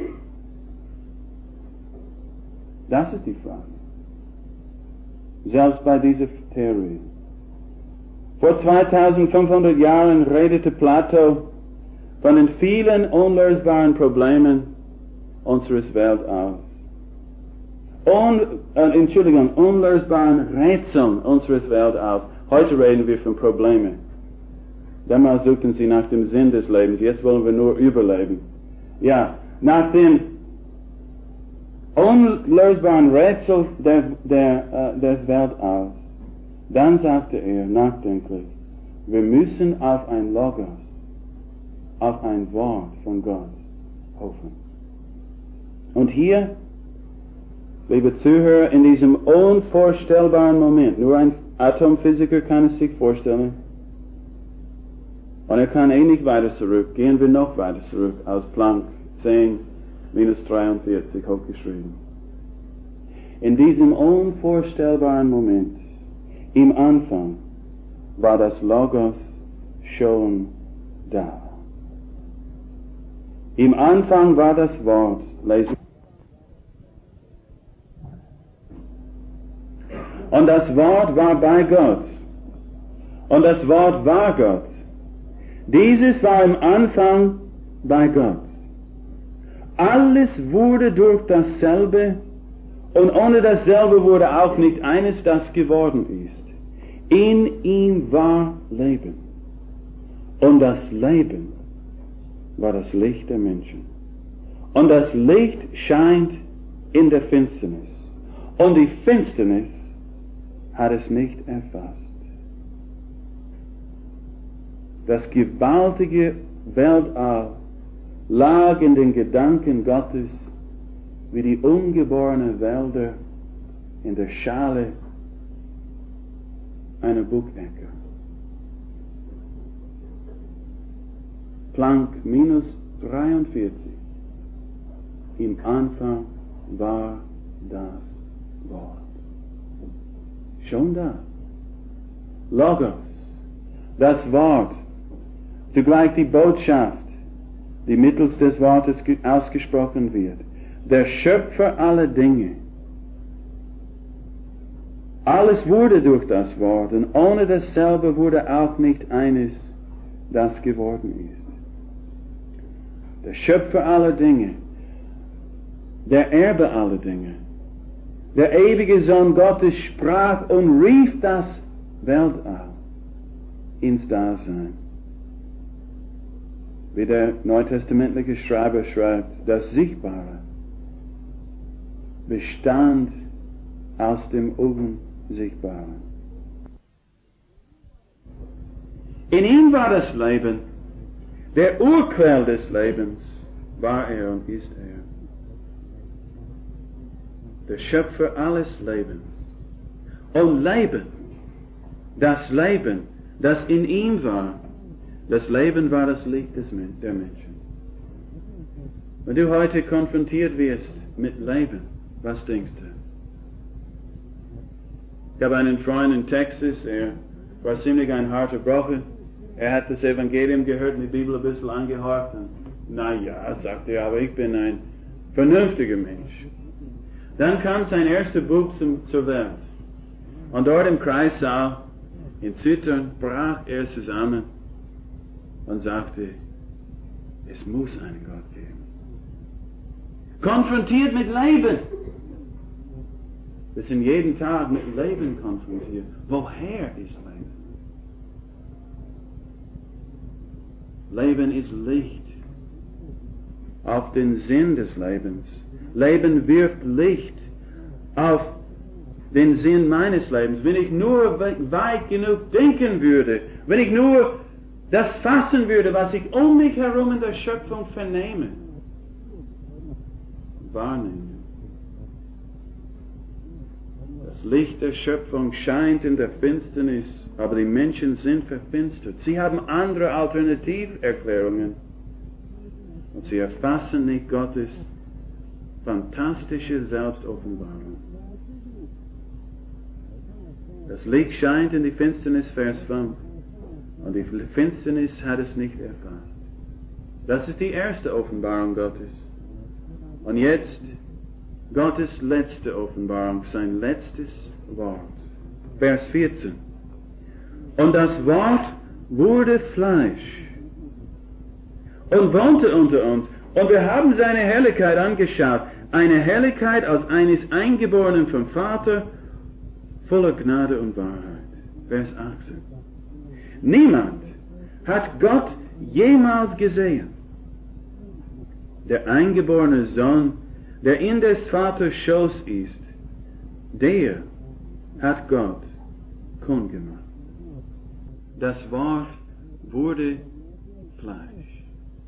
Das ist die Frage. Selbst bei dieser Theorie. Vor zweitausendfünfhundert Jahren redete Plato von den vielen unlösbaren Problemen unseres Weltalls. Un, äh, Entschuldigung, unlösbaren Rätseln unseres Weltalls. Heute reden wir von Problemen. Damals suchten sie nach dem Sinn des Lebens, jetzt wollen wir nur überleben. Ja, nach dem unlösbaren Rätsel der, der, äh, des Weltalls. Dann sagte er nachdenklich, wir müssen auf ein Logos, auf ein Wort von Gott hoffen. Und hier, liebe Zuhörer, in diesem unvorstellbaren Moment, nur ein Atomphysiker kann es sich vorstellen, und er kann eh nicht weiter zurück, gehen wir noch weiter zurück, als Planck zehn minus dreiundvierzig hochgeschrieben. In diesem unvorstellbaren Moment, im Anfang, war das Logos schon da. Im Anfang war das Wort, lesen. Und das Wort war bei Gott. Und das Wort war Gott. Dieses war im Anfang bei Gott. Alles wurde durch dasselbe und ohne dasselbe wurde auch nicht eines, das geworden ist. In ihm war Leben. Und das Leben war das Licht der Menschen. Und das Licht scheint in der Finsternis. Und die Finsternis hat es nicht erfasst. Das gewaltige Weltall lag in den Gedanken Gottes wie die ungeborenen Wälder in der Schale einer Buchecke. Planck minus dreiundvierzig. Im Anfang war das Wort. Schon da. Logos, das Wort, zugleich die Botschaft, die mittels des Wortes ausgesprochen wird. Der Schöpfer aller Dinge. Alles wurde durch das Wort und ohne dasselbe wurde auch nicht eines, das geworden ist. Der Schöpfer aller Dinge, der Erbe aller Dinge, der ewige Sohn Gottes sprach und rief das Weltall ins Dasein. Wie der neutestamentliche Schreiber schreibt, das Sichtbare bestand aus dem Unsichtbaren. In ihm war das Leben, der Urquell des Lebens war er und ist er. Der Schöpfer alles Lebens. Und Leben, das Leben, das in ihm war, das Leben war das Licht des Men- der Menschen. Wenn du heute konfrontiert wirst mit Leben, was denkst du? Ich habe einen Freund in Texas, er war ziemlich ein harter Brocher. Er hat das Evangelium gehört und die Bibel ein bisschen angehört. Na ja, sagte er, aber ich bin ein vernünftiger Mensch. Dann kam sein erster Bub zum, zur Welt. Und dort im Kreissaal, in Zittern, brach er zusammen und sagte, es muss einen Gott geben. Konfrontiert mit Leben. Wir sind jeden Tag mit Leben konfrontiert. Woher ist Leben? Leben ist Licht auf den Sinn des Lebens. Leben wirft Licht auf den Sinn meines Lebens. Wenn ich nur weit genug denken würde, wenn ich nur das fassen würde, was ich um mich herum in der Schöpfung vernehme, wahrnehme. Das Licht der Schöpfung scheint in der Finsternis, aber die Menschen sind verfinstert. Sie haben andere Alternativerklärungen und sie erfassen nicht Gottes fantastische Selbstoffenbarung. Das Licht scheint in die Finsternis, Vers fünf, und die Finsternis hat es nicht erfasst. Das ist die erste Offenbarung Gottes. Und jetzt Gottes letzte Offenbarung, sein letztes Wort. Vers vierzehn. Und das Wort wurde Fleisch und wohnte unter uns. Und wir haben seine Herrlichkeit angeschaut. Eine Herrlichkeit als eines Eingeborenen vom Vater, voller Gnade und Wahrheit. Vers achtzehn. Niemand hat Gott jemals gesehen. Der eingeborene Sohn, der in des Vaters Schoß ist, der hat Gott kundgemacht. Das Wort wurde Fleisch.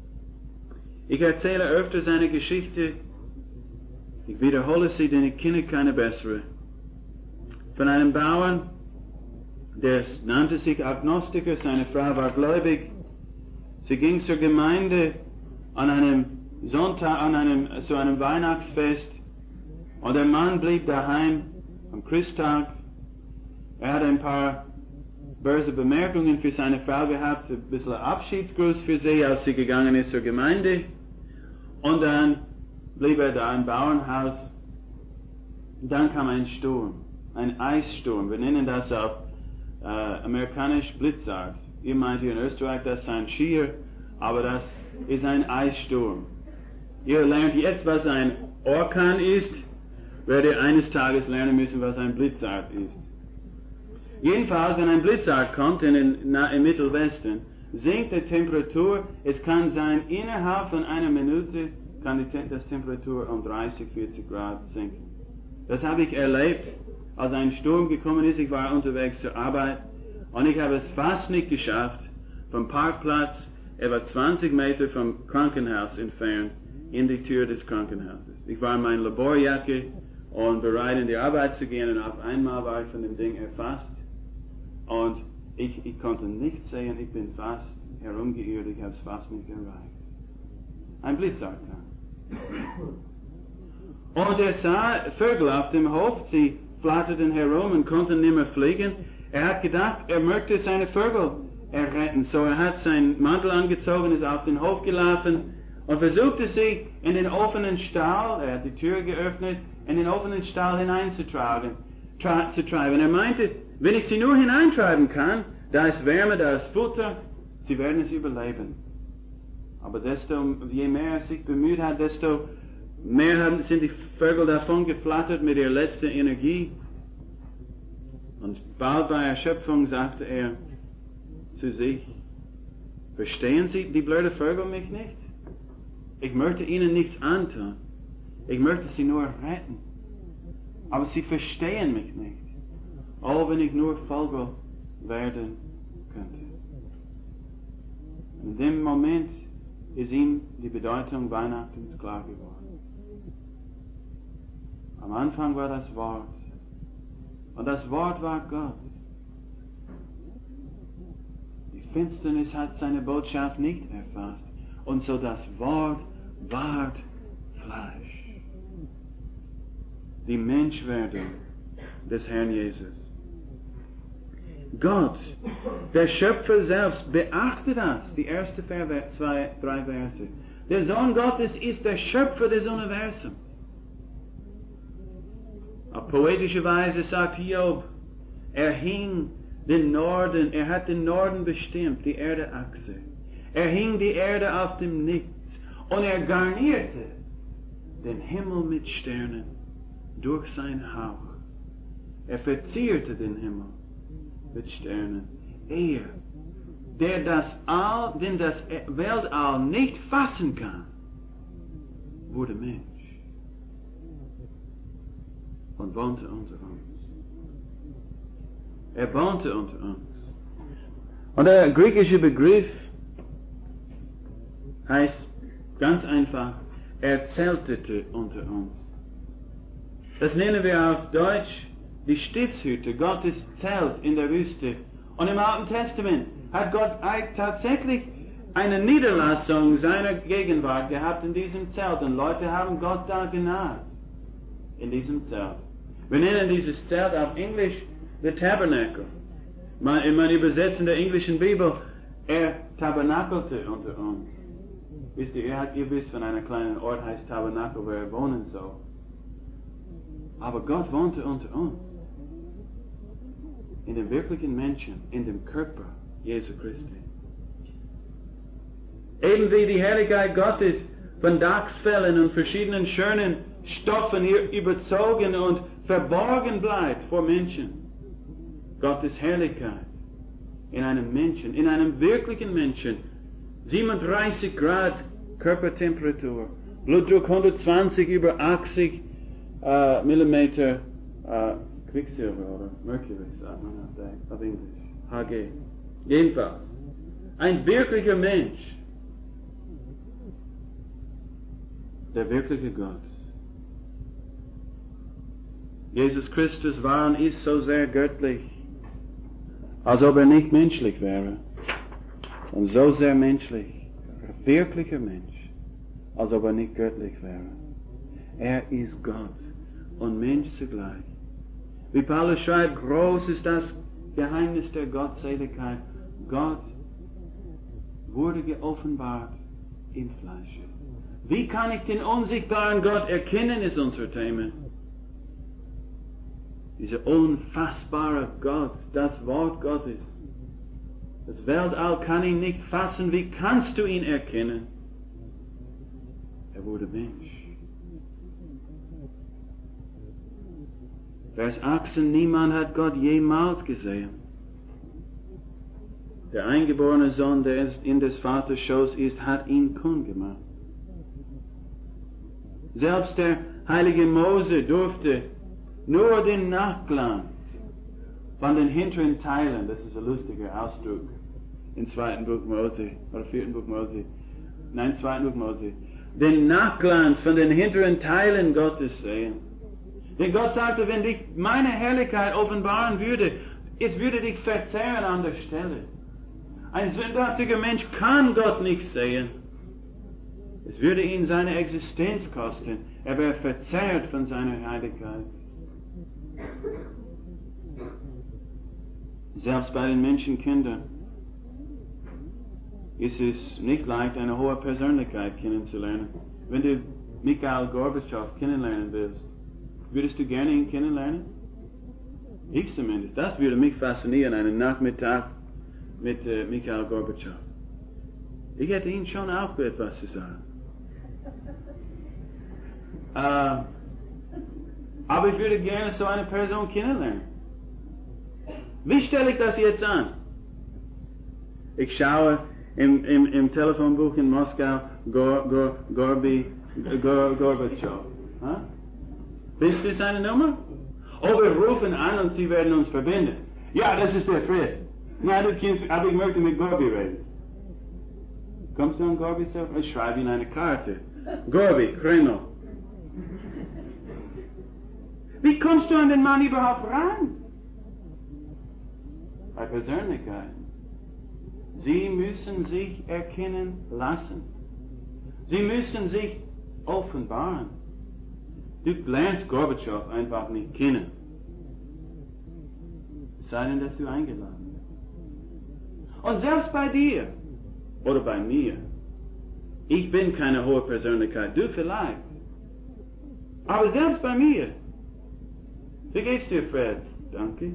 Ich erzähle öfters eine Geschichte, ich wiederhole sie, denn ich kenne keine bessere, von einem Bauern, der nannte sich Agnostiker, seine Frau war gläubig. Sie ging zur Gemeinde an einem Sonntag, an einem, zu einem Weihnachtsfest, und der Mann blieb daheim am Christtag. Er hat ein paar böse Bemerkungen für seine Frau gehabt, ein bisschen Abschiedsgruß für sie, als sie gegangen ist zur Gemeinde. Und dann blieb er da im Bauernhaus. Dann kam ein Sturm, ein Eissturm. Wir nennen das auf äh, amerikanisch Blitzart. Ihr meint hier in Österreich, das sei ein Skier, aber das ist ein Eissturm. Ihr lernt jetzt, was ein Orkan ist, werdet ihr eines Tages lernen müssen, was ein Blitzart ist. Jedenfalls, wenn ein Blitzart kommt in den, na, im Mittelwesten, sinkt die Temperatur. Es kann sein, innerhalb von einer Minute kann die das Temperatur um dreißig, vierzig Grad sinken. Das habe ich erlebt, als ein Sturm gekommen ist. Ich war unterwegs zur Arbeit und ich habe es fast nicht geschafft, vom Parkplatz etwa zwanzig Meter vom Krankenhaus entfernt in die Tür des Krankenhauses. Ich war in meiner Laborjacke und bereit, in die Arbeit zu gehen, und auf einmal war ich von dem Ding erfasst. Und ich, ich konnte nicht sehen, ich bin fast herumgeirrt, ich habe es fast nicht erreicht. Ein Blitzart kam. Und er sah Vögel auf dem Hof, sie flatterten herum und konnten nicht mehr fliegen. Er hat gedacht, er möchte seine Vögel erretten. So er hat seinen Mantel angezogen, ist auf den Hof gelaufen und versuchte sie in den offenen Stall, er hat die Tür geöffnet, in den offenen Stall hineinzutragen, tra- zu treiben. Er meinte, wenn ich sie nur hineintreiben kann, da ist Wärme, da ist Futter, sie werden es überleben. Aber desto, je mehr er sich bemüht hat, desto mehr haben, sind die Vögel davon geflattert mit ihrer letzten Energie. Und bald bei Erschöpfung sagte er zu sich, verstehen Sie, die blöden Vögel, mich nicht? Ich möchte ihnen nichts antun. Ich möchte sie nur retten. Aber sie verstehen mich nicht. Oh, wenn ich nur Vogel werden könnte. In dem Moment ist ihm die Bedeutung Weihnachtens klar geworden. Am Anfang war das Wort. Und das Wort war Gott. Die Finsternis hat seine Botschaft nicht erfasst. Und so das Wort ward Fleisch. Die Menschwerdung des Herrn Jesus. Gott, der Schöpfer selbst, beachte das, die ersten zwei, drei Verse. Der Sohn Gottes ist der Schöpfer des Universums. Auf poetische Weise sagt Hiob, er hing den Norden, er hat den Norden bestimmt, die Erdeachse. Er hing die Erde auf dem Nichts und er garnierte den Himmel mit Sternen durch sein Hauch. Er verzierte den Himmel mit Sternen. Er, der das All, den das Weltall nicht fassen kann, wurde Mensch und wohnte unter uns. Er wohnte unter uns. Und der griechische Begriff heißt ganz einfach, er zeltete unter uns. Das nennen wir auf Deutsch die Stiftshütte, Gottes Zelt in der Wüste. Und im Alten Testament hat Gott tatsächlich eine Niederlassung seiner Gegenwart gehabt in diesem Zelt. Und Leute haben Gott da genaht in diesem Zelt. Wir nennen dieses Zelt auf Englisch the Tabernacle. Man, man übersetzt in der englischen Bibel, er tabernakelte unter uns. Wisst ihr, ihr, ihr wisst von einem kleinen Ort heißt Tabernakel, wo er wohnen soll. Aber Gott wohnte unter uns. In dem wirklichen Menschen, in dem Körper Jesu Christi. Eben wie die Herrlichkeit Gottes von Dachsfellen und verschiedenen schönen Stoffen hier überzogen und verborgen bleibt vor Menschen. Gottes Herrlichkeit in einem Menschen, in einem wirklichen Menschen. siebenunddreißig Grad Körpertemperatur, Blutdruck hundertzwanzig über achtzig äh, Millimeter äh, Quicksilver oder Mercury, sagt man auf, der, auf Englisch. H G. Jedenfalls. Ein wirklicher Mensch. Der wirkliche Gott. Jesus Christus war und ist so sehr göttlich, als ob er nicht menschlich wäre. Und so sehr menschlich, ein wirklicher Mensch, als ob er nicht göttlich wäre. Er ist Gott und Mensch zugleich. Wie Paulus schreibt, groß ist das Geheimnis der Gottseligkeit. Gott wurde geoffenbart im Fleische. Wie kann ich den unsichtbaren Gott erkennen, ist unser Thema. Dieser unfassbare Gott, das Wort Gottes. Das Weltall kann ihn nicht fassen. Wie kannst du ihn erkennen? Er wurde Mensch. Vers achtzehn, niemand hat Gott jemals gesehen. Der eingeborene Sohn, der in des Vaters Schoß ist, hat ihn kundgemacht. Selbst der heilige Mose durfte nur den Nachglanz von den hinteren Teilen, das ist ein lustiger Ausdruck, im zweiten Buch Mose, oder vierten Buch Mose, nein, zweiten Buch Mose, den Nachglanz von den hinteren Teilen Gottes sehen. Denn Gott sagte, wenn dich meine Herrlichkeit offenbaren würde, es würde dich verzehren an der Stelle. Ein sündhaftiger Mensch kann Gott nicht sehen. Es würde ihn seine Existenz kosten. Er wäre verzehrt von seiner Heiligkeit. Selbst bei den Menschenkindern ist es nicht leicht, eine hohe Persönlichkeit kennenzulernen. Wenn du Mikhail Gorbatschow kennenlernen willst, würdest du gerne ihn kennenlernen? Ich zumindest. Das würde mich faszinieren, einen Nachmittag mit äh, Mikhail Gorbatschow. Ich hätte ihn schon auch etwas zu sagen. Äh, aber ich würde gerne so eine Person kennenlernen. Wie stelle ich das jetzt an? Ich schaue im, im, im Telefonbuch in Moskau Gor, Gor, Gorbi, Gor, Gorbatschow. Huh? Bist du seine Nummer? Oh, wir rufen an und sie werden uns verbinden. Ja, das ist der Fred. Na, du kennst, aber ich möchte mit Gorbi reden. Kommst du an Gorbi? Ich schreibe ihm eine Karte. Gorbi, Kreml. Wie kommst du an den Mann überhaupt ran? Bei Persönlichkeit. Sie müssen sich erkennen lassen. Sie müssen sich offenbaren. Du lernst Gorbatschow einfach nicht kennen. Es sei denn, dass du eingeladen bist. Und selbst bei dir oder bei mir, ich bin keine hohe Persönlichkeit, du vielleicht. Aber selbst bei mir Wie geht's dir, Fred? Danke.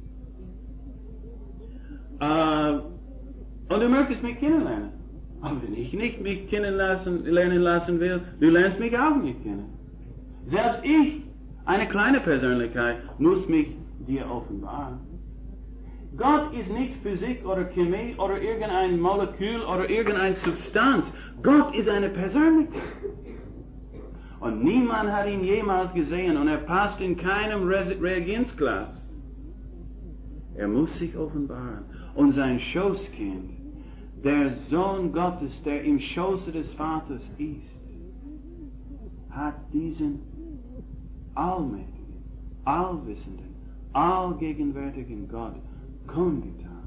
Äh, und du möchtest mich kennenlernen. Aber wenn ich nicht mich kennenlernen lernen lassen will, du lernst mich auch nicht kennen. Selbst ich, eine kleine Persönlichkeit, muss mich dir offenbaren. Gott ist nicht Physik oder Chemie oder irgendein Molekül oder irgendeine Substanz. Gott ist eine Persönlichkeit. Und niemand hat ihn jemals gesehen und er passt in keinem Re- Reagenzglas. Er muss sich offenbaren. Und sein Schoßkind, der Sohn Gottes, der im Schoße des Vaters ist, hat diesen allmächtigen, allwissenden, allgegenwärtigen Gott kundgetan.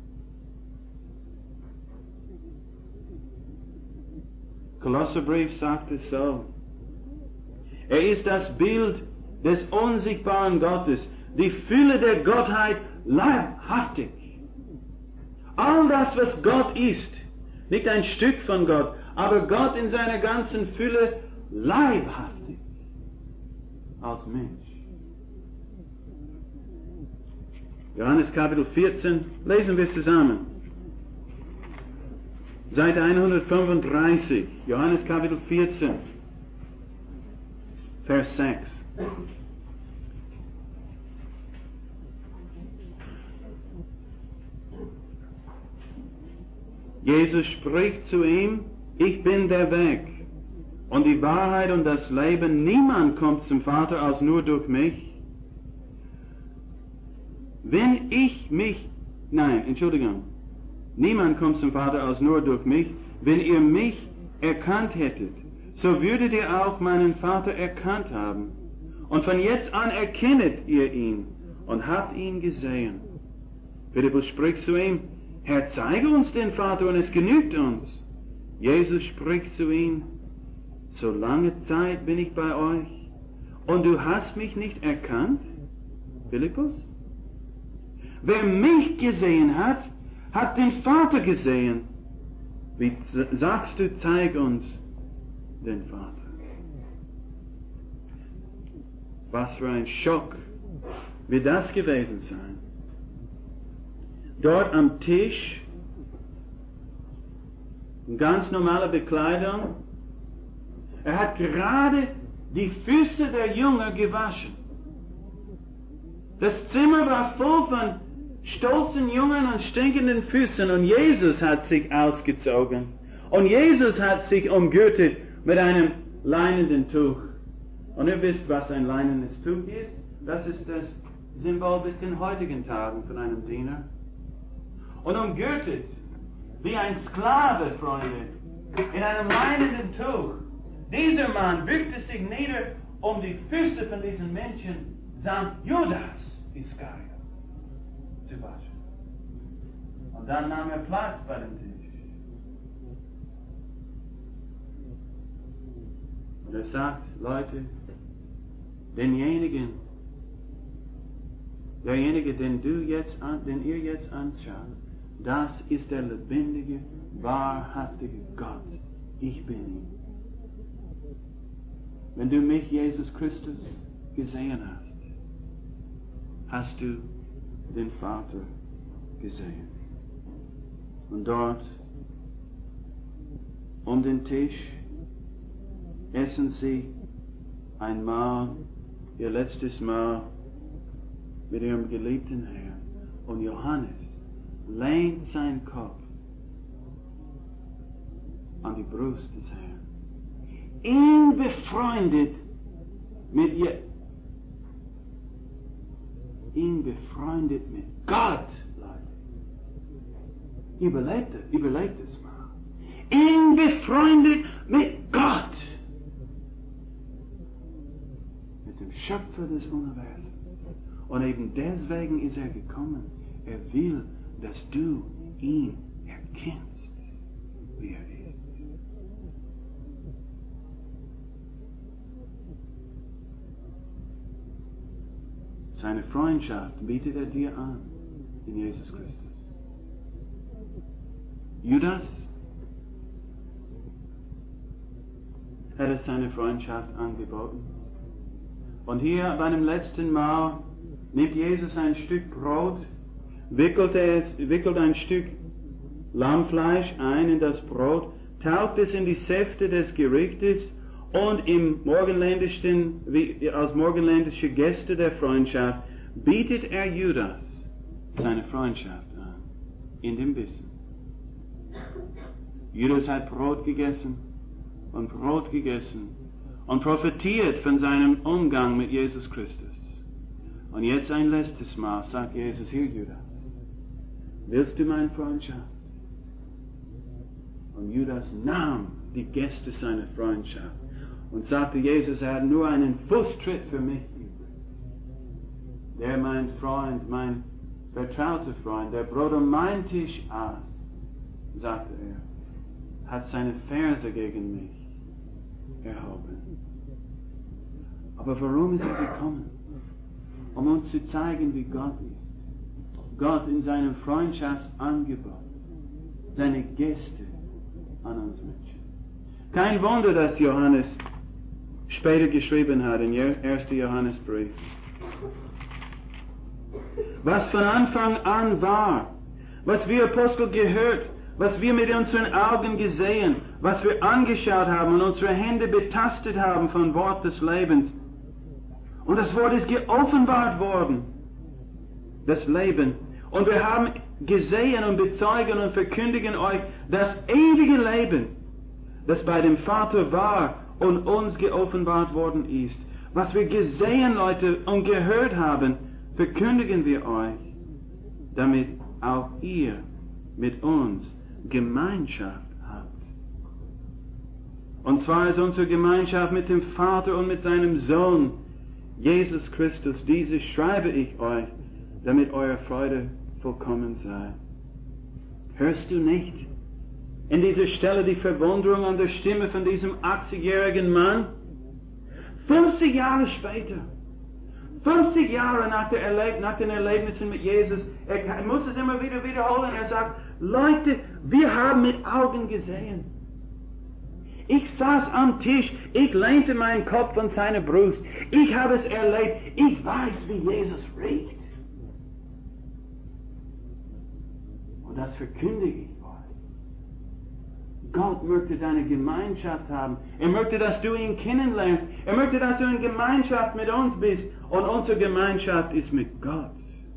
Kolosserbrief sagt es so. Er ist das Bild des unsichtbaren Gottes, die Fülle der Gottheit leibhaftig. All das, was Gott ist, nicht ein Stück von Gott, aber Gott in seiner ganzen Fülle leibhaftig als Mensch. Johannes Kapitel vierzehn, lesen wir zusammen. Seite hundertfünfunddreißig, Johannes Kapitel vierzehn, Vers sechs. Jesus spricht zu ihm, ich bin der Weg und die Wahrheit und das Leben. Niemand kommt zum Vater als nur durch mich. Wenn ich mich, nein, Entschuldigung, niemand kommt zum Vater als nur durch mich. Wenn ihr mich erkannt hättet, so würdet ihr auch meinen Vater erkannt haben. Und von jetzt an erkennet ihr ihn und habt ihn gesehen. Philippus spricht zu ihm, Herr, zeige uns den Vater und es genügt uns. Jesus spricht zu ihm, so lange Zeit bin ich bei euch und du hast mich nicht erkannt, Philippus? Wer mich gesehen hat, hat den Vater gesehen. Wie sagst du, zeig uns den Vater? Was für ein Schock wird das gewesen sein? Dort am Tisch, in ganz normaler Bekleidung, er hat gerade die Füße der Jünger gewaschen. Das Zimmer war voll von stolzen Jüngern und stinkenden Füßen und Jesus hat sich ausgezogen und Jesus hat sich umgürtet mit einem leinenen Tuch. Und ihr wisst, was ein leinenes Tuch ist? Das ist das Symbol bis den heutigen Tagen von einem Diener. Und umgürtet wie ein Sklave, Freunde, in einem leinenen Tuch. Dieser Mann bückte sich nieder, um die Füße von diesen Menschen samt Judas Iskariot zu waschen. Und dann nahm er Platz bei dem Tisch. Und er sagt, Leute, denjenigen, derjenige, den du jetzt an, den ihr jetzt anschaut, das ist der lebendige, wahrhaftige Gott. Ich bin ihn. Wenn du mich, Jesus Christus, gesehen hast, hast du den Vater gesehen. Und dort um den Tisch essen sie ein Mahl, ihr letztes Mahl mit ihrem geliebten Herrn. Und Johannes lehnt seinen Kopf an die Brust des Herrn. Ihn befreundet mit ihr, ihn befreundet mit Gott, Leute. Überlegt es, überlegt es mal. Ihn befreundet mit Gott. Mit dem Schöpfer des Universums. Und eben deswegen ist er gekommen. Er will, dass du ihn erkennst, wie er ist. Seine Freundschaft bietet er dir an in Jesus Christus. Judas hat es seine Freundschaft angeboten. Und hier bei dem letzten Mal nimmt Jesus ein Stück Brot, wickelt, es, wickelt ein Stück Lammfleisch ein in das Brot, taucht es in die Säfte des Gerichtes und im morgenländischen, wie, als morgenländische Gäste der Freundschaft bietet er Judas seine Freundschaft an, in dem Bissen. Judas hat Brot gegessen und Brot gegessen und profitiert von seinem Umgang mit Jesus Christus. Und jetzt ein letztes Mal sagt Jesus, hier Judas, willst du meine Freundschaft? Und Judas nahm die Gäste seiner Freundschaft und sagte, Jesus, er hat nur einen Fußtritt für mich übrig. Der mein Freund, mein vertrauter Freund, der Brot um meinen Tisch aß, sagte er, hat seine Ferse gegen mich erhoben. Aber warum ist er gekommen? Um uns zu zeigen, wie Gott ist. Gott in seinem Freundschaftsangebot seine Gäste an uns wünschen. Kein Wunder, dass Johannes später geschrieben hat in erster Johannesbrief. Was von Anfang an war, was wir Apostel gehört, was wir mit unseren Augen gesehen, was wir angeschaut haben und unsere Hände betastet haben vom Wort des Lebens. Und das Wort ist geoffenbart worden, das Leben. Und wir haben gesehen und bezeugen und verkündigen euch das ewige Leben, das bei dem Vater war und uns geoffenbart worden ist. Was wir gesehen, Leute, und gehört haben, verkündigen wir euch, damit auch ihr mit uns Gemeinschaft habt. Und zwar ist unsere Gemeinschaft mit dem Vater und mit seinem Sohn, Jesus Christus. Diese schreibe ich euch, damit eure Freude vollkommen sei. Hörst du nicht in dieser Stelle die Verwunderung an der Stimme von diesem achtzigjährigen Mann? fünfzig Jahre später, fünfzig Jahre nach, der Erleb- nach den Erlebnissen mit Jesus, er, er muss es immer wieder wiederholen, er sagt, Leute, wir haben mit Augen gesehen. Ich saß am Tisch, ich lehnte meinen Kopf an seine Brust, ich habe es erlebt, ich weiß, wie Jesus riecht. Und das verkündige ich euch. Gott möchte deine Gemeinschaft haben. Er möchte, dass du ihn kennenlernst. Er möchte, dass du in Gemeinschaft mit uns bist. Und unsere Gemeinschaft ist mit Gott.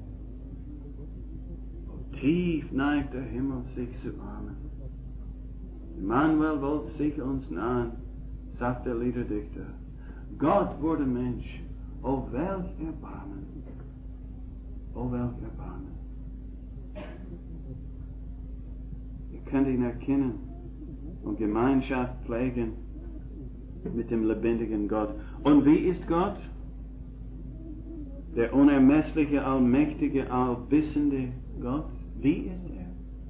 Und tief neigt der Himmel sich zu armen. Emmanuel wollte sich uns nahen, sagt der Liederdichter. Gott wurde Mensch. O welch Erbarmen. O welch Erbarmen. Ihr könnt ihn erkennen und Gemeinschaft pflegen mit dem lebendigen Gott. Und wie ist Gott? Der unermessliche, allmächtige, allwissende Gott. Wie ist er?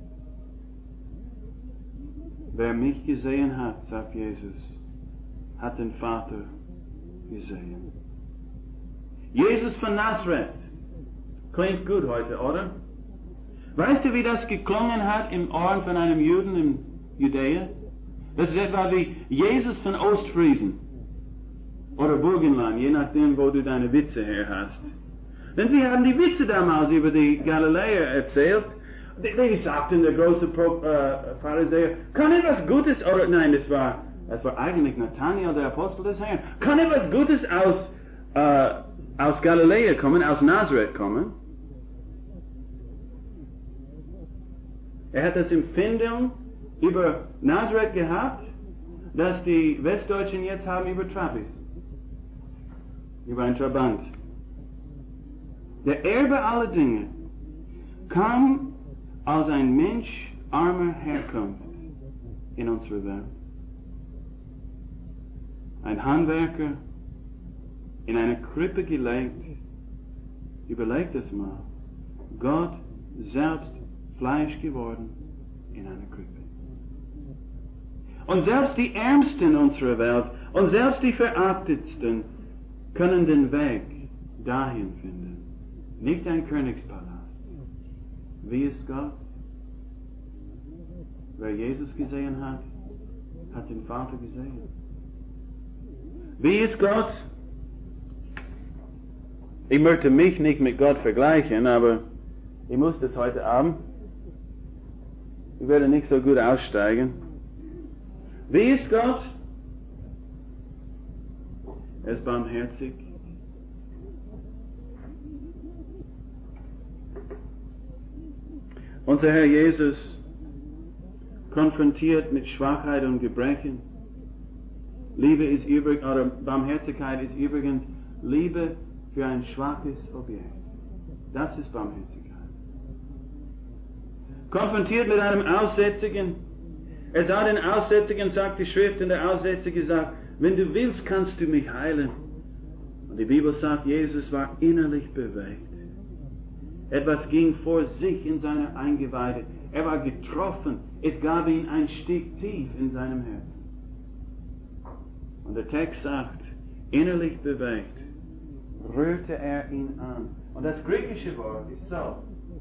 Wer mich gesehen hat, sagt Jesus, hat den Vater gesehen. Jesus von Nazareth. Klingt gut heute, oder? Weißt du, wie das geklungen hat im Ohren von einem Juden in Judäa? Das ist etwa wie Jesus von Ostfriesen oder Burgenland, je nachdem, wo du deine Witze her hast. Denn sie haben die Witze damals über die Galiläer erzählt. Die, die sagten, der große Pro, äh, Pharisäer, kann etwas Gutes, oder nein, das war, das war eigentlich Nathanael, der Apostel des Herrn, kann etwas Gutes aus, äh, aus Galiläa kommen, aus Nazareth kommen? Er hat das Empfindung über Nazareth gehabt, das die Westdeutschen jetzt haben über Trappist, über einen Trabant. Der Erbe aller Dinge kam als ein Mensch armer Herkunft in unsere Welt. Ein Handwerker in eine Krippe gelegt. Überlegt es mal. Gott selbst Fleisch geworden in einer Krippe. Und selbst die Ärmsten unserer Welt und selbst die Verachtetsten können den Weg dahin finden. Nicht ein Königspalast. Wie ist Gott? Wer Jesus gesehen hat, hat den Vater gesehen. Wie ist Gott? Ich möchte mich nicht mit Gott vergleichen, aber ich muss das heute Abend. Ich werde nicht so gut aussteigen. Wie ist Gott? Er ist barmherzig. Unser Herr Jesus konfrontiert mit Schwachheit und Gebrechen. Liebe ist übrigens, oder Barmherzigkeit ist übrigens Liebe für ein schwaches Objekt. Das ist Barmherzigkeit. Konfrontiert mit einem Aussätzigen. Er sah den Aussätzigen, sagt die Schrift, und der Aussätzige sagt, wenn du willst, kannst du mich heilen. Und die Bibel sagt, Jesus war innerlich bewegt. Etwas ging vor sich in seine Eingeweide. Er war getroffen. Es gab ihm ein Stich tief in seinem Herzen. Und der Text sagt, innerlich bewegt, rührte er ihn an. Und das griechische Wort ist so.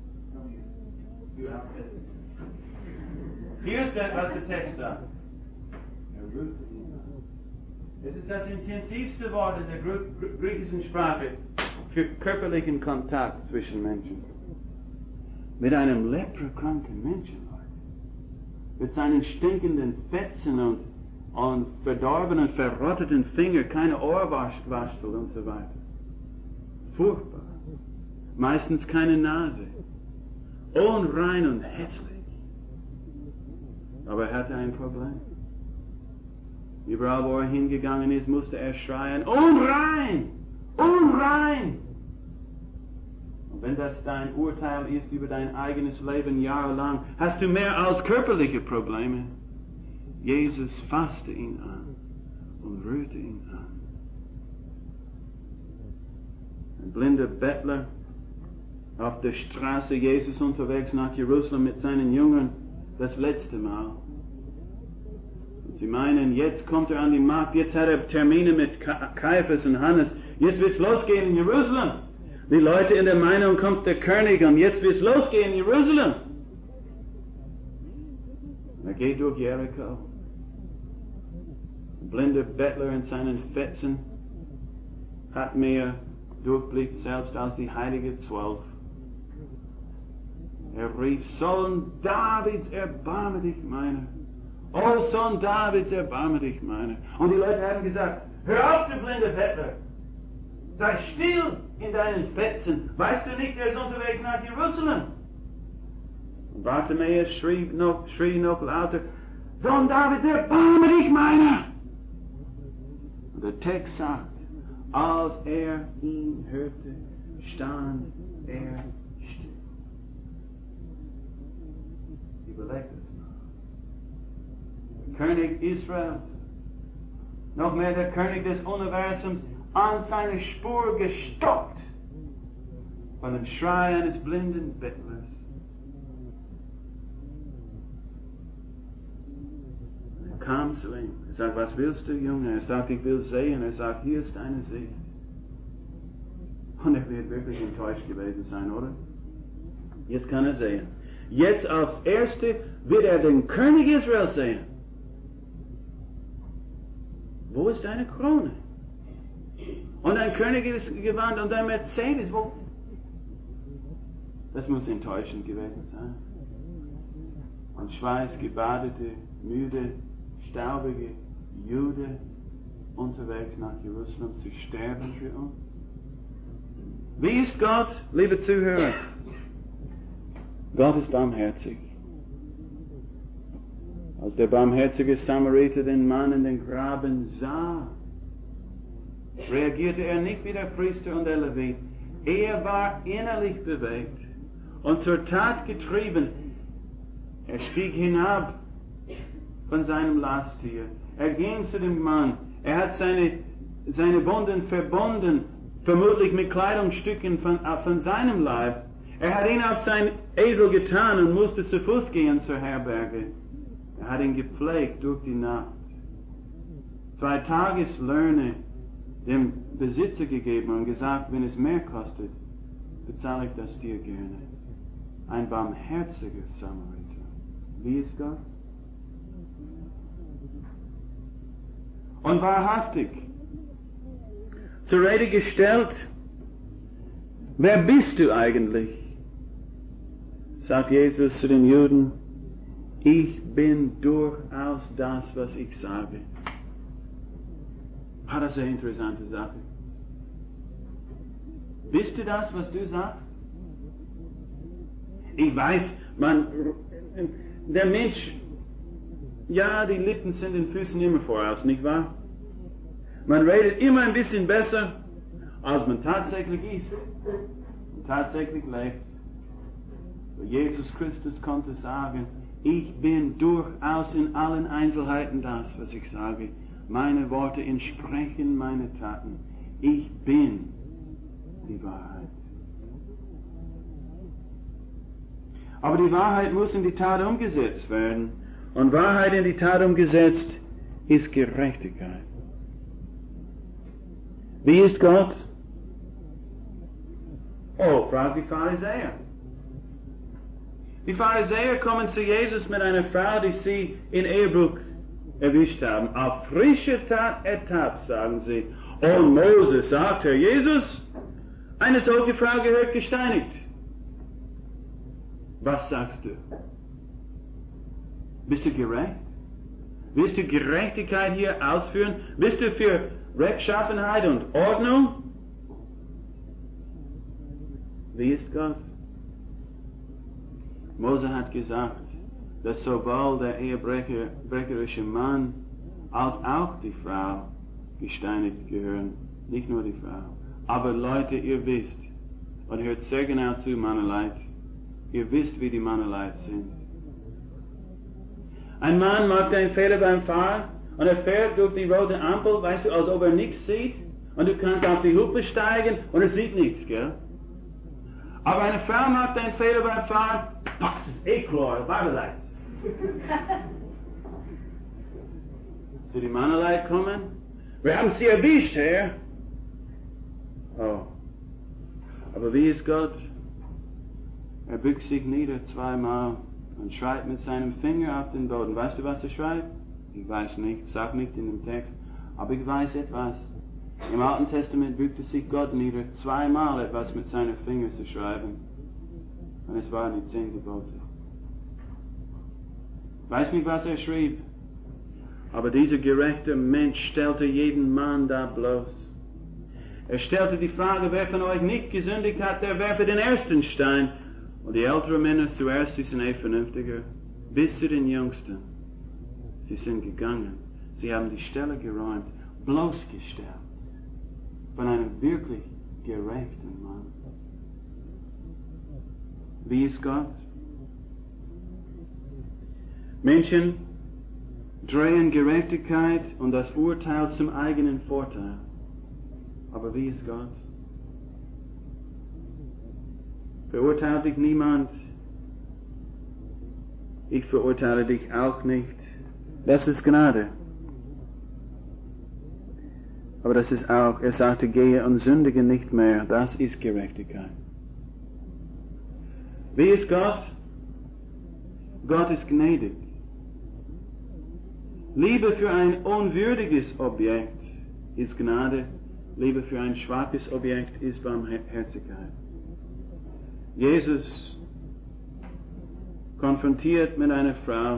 Hier ist das, was der Text sagt. Er rührte ihn an. Es ist das intensivste Wort in der griechischen Sprache für körperlichen Kontakt zwischen Menschen. Mit einem leprakranken Menschen, Leute. Mit seinen stinkenden Fetzen und, und verdorbenen, verrotteten Fingern, keine Ohrwaschel und so weiter. Furchtbar. Meistens keine Nase. Unrein und hässlich. Aber er hatte ein Problem. Überall, wo er hingegangen ist, musste er schreien, unrein! Unrein! Und wenn das dein Urteil ist über dein eigenes Leben jahrelang, hast du mehr als körperliche Probleme. Jesus fasste ihn an und rührte ihn an. Ein blinder Bettler auf der Straße, Jesus unterwegs nach Jerusalem mit seinen Jüngern, das letzte Mal. Und sie meinen, jetzt kommt er an die Markt, jetzt hat er Termine mit Kaiphas und Hannes, jetzt wird's losgehen in Jerusalem. Die Leute in der Meinung, kommt der König und jetzt wird's losgehen in Jerusalem. Er geht durch Jericho. Ein blinder Bettler in seinen Fetzen hat mehr Durchblick selbst als die Heilige Zwölf. Er rief, Sohn Davids, erbarme dich meiner. O Sohn Davids, erbarme dich meiner. Und die Leute haben gesagt, hör auf, du blinde Bettler. Sei still in deinen Fetzen. Weißt du nicht, er ist unterwegs nach Jerusalem? Und Bartimäus schrie noch, schrie noch lauter, Sohn Davids, erbarme dich meiner. Und der Text sagt, als er ihn hörte, stand er still. Überlegt es mal. Der König Israels, noch mehr der König des Universums, an seine Spur gestoppt von dem Schrei eines blinden Bettlers. Er kam zu ihm. Er sagt, was willst du, Junge? Er sagt, ich will sehen. Er sagt, hier ist deine Sicht. Und er wird wirklich enttäuscht gewesen sein, oder? Jetzt kann er sehen. Jetzt aufs Erste wird er den König Israels sehen. Wo ist deine Krone? Und ein Königsgewand und ein Mercedes, wo? Das muss enttäuschend gewesen sein. Und schweißgebadete, müde, staubige Jude unterwegs nach Jerusalem zu sterben für uns. Wie ist Gott, liebe Zuhörer? Gott ist barmherzig. Als der barmherzige Samariter den Mann in den Graben sah, reagierte er nicht wie der Priester und der Levit. Er war innerlich bewegt und zur Tat getrieben. Er stieg hinab von seinem Lasttier. Er ging zu dem Mann. Er hat seine, seine Wunden verbunden, vermutlich mit Kleidungsstücken von, von seinem Leib. Er hat ihn auf sein Esel getan und musste zu Fuß gehen zur Herberge. Er hat ihn gepflegt durch die Nacht. Zwei Tageslöhne dem Besitzer gegeben und gesagt, wenn es mehr kostet, bezahle ich das dir gerne. Ein barmherziger Samariter. Wie ist Gott? Und wahrhaftig zur Rede gestellt, wer bist du eigentlich? Sagt Jesus zu den Juden, ich bin durchaus das, was ich sage. Ah, das ist eine interessante Sache. Bist du das, was du sagst? Ich weiß, man, der Mensch, ja, die Lippen sind den Füßen immer voraus, nicht wahr? Man redet immer ein bisschen besser, als man tatsächlich ist und tatsächlich lebt. Jesus Christus konnte sagen, ich bin durchaus in allen Einzelheiten das, was ich sage. Meine Worte entsprechen meine Taten. Ich bin die Wahrheit. Aber die Wahrheit muss in die Tat umgesetzt werden. Und Wahrheit in die Tat umgesetzt ist Gerechtigkeit. Wie ist Gott? Oh, fragt die Pharisäer. Die Pharisäer kommen zu Jesus mit einer Frau, die sie in Ehebruch erwischt haben. Auf frische Tat ertappt, sagen sie. Und Moses sagt, Herr Jesus, eine solche Frau gehört gesteinigt. Was sagst du? Bist du gerecht? Willst du Gerechtigkeit hier ausführen? Bist du für Rechtschaffenheit und Ordnung? Wie ist Gott? Mose hat gesagt, dass sowohl der ehebrecherische Mann als auch die Frau gesteinigt gehören. Nicht nur die Frau. Aber Leute, ihr wisst, und hört sehr genau zu, Manneleid, ihr wisst, wie die Manneleid sind. Ein Mann macht einen Fehler beim Fahren und er fährt durch die rote Ampel, weißt du, als ob er nichts sieht, und du kannst auf die Hupe steigen und er sieht nichts, gell? Aber eine Frau macht einen Fehler beim Fahren, ach, das ist eh klar, Manneleid. Zu die Manneleid kommen, wir haben sie erwischt, Herr. Oh. Aber wie ist Gott? Er bückt sich nieder zweimal und schreibt mit seinem Finger auf den Boden. Weißt du, was er schreibt? Ich weiß nicht, sag nicht in dem Text, aber ich weiß etwas. Im Alten Testament bückte sich Gott nieder, zweimal etwas mit seinen Fingern zu schreiben. Und es waren die zehn Gebote. Ich weiß nicht, was er schrieb, aber dieser gerechte Mensch stellte jeden Mann da bloß. Er stellte die Frage, wer von euch nicht gesündigt hat, der werfe den ersten Stein. Und die älteren Männer zuerst, sie sind eh vernünftiger, bis zu den Jüngsten. Sie sind gegangen. Sie haben die Stelle geräumt, bloßgestellt von einem wirklich gerechten Mann. Wie ist Gott? Menschen drehen Gerechtigkeit und das Urteil zum eigenen Vorteil. Aber wie ist Gott? Verurteilt dich niemand. Ich verurteile dich auch nicht. Das ist Gnade. Aber das ist auch, er sagte, gehe und sündige nicht mehr. Das ist Gerechtigkeit. Wie ist Gott? Gott ist gnädig. Liebe für ein unwürdiges Objekt ist Gnade. Liebe für ein schwaches Objekt ist Barmherzigkeit. Jesus konfrontiert mit einer Frau.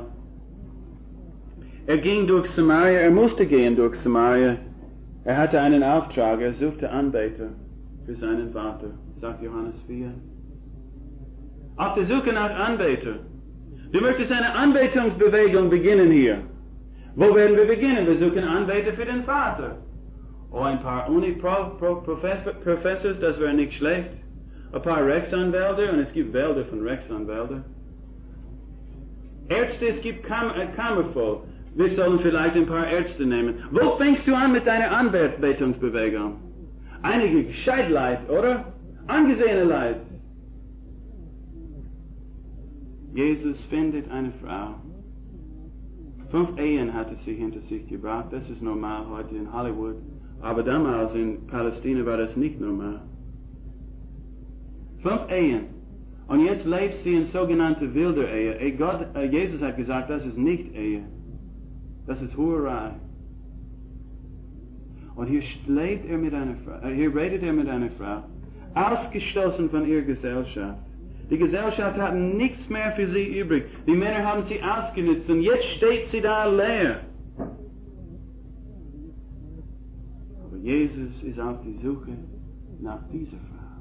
Er ging durch Samaria, er musste gehen durch Samaria. Er hatte einen Auftrag, er suchte Anbeter für seinen Vater, sagt Johannes vier. Auf der Suche nach Anbeter. Du möchtest eine Anbetungsbewegung beginnen hier. Wo werden wir beginnen? Wir suchen Anbeter für den Vater. Oh, ein paar Uni-Professors, das wäre nicht schlecht. Ein paar Rechtsanwälte, und es gibt Wälder von Rechtsanwälten. Ärzte, es gibt Kam eine Kammer voll. Wir sollen vielleicht ein paar Ärzte nehmen. Wo fängst du an mit deiner Anbetungsbewegung? Einige gescheit Leid, oder? Angesehene Leid. Jesus findet eine Frau. Fünf Ehen hatte sie hinter sich gebracht. Das ist normal heute in Hollywood. Aber damals in Palästina war das nicht normal. Fünf Ehen. Und jetzt lebt sie in sogenannter wilder Ehe. Gott, äh, Jesus hat gesagt, das ist nicht Ehe. Das ist Hurerei. Und hier lebt er mit einer Frau, äh, hier redet er mit einer Frau. ausgestoßen von ihrer Gesellschaft. Die Gesellschaft hat nichts mehr für sie übrig. Die Männer haben sie ausgenutzt und jetzt steht sie da leer. Aber Jesus ist auf die Suche nach dieser Frau.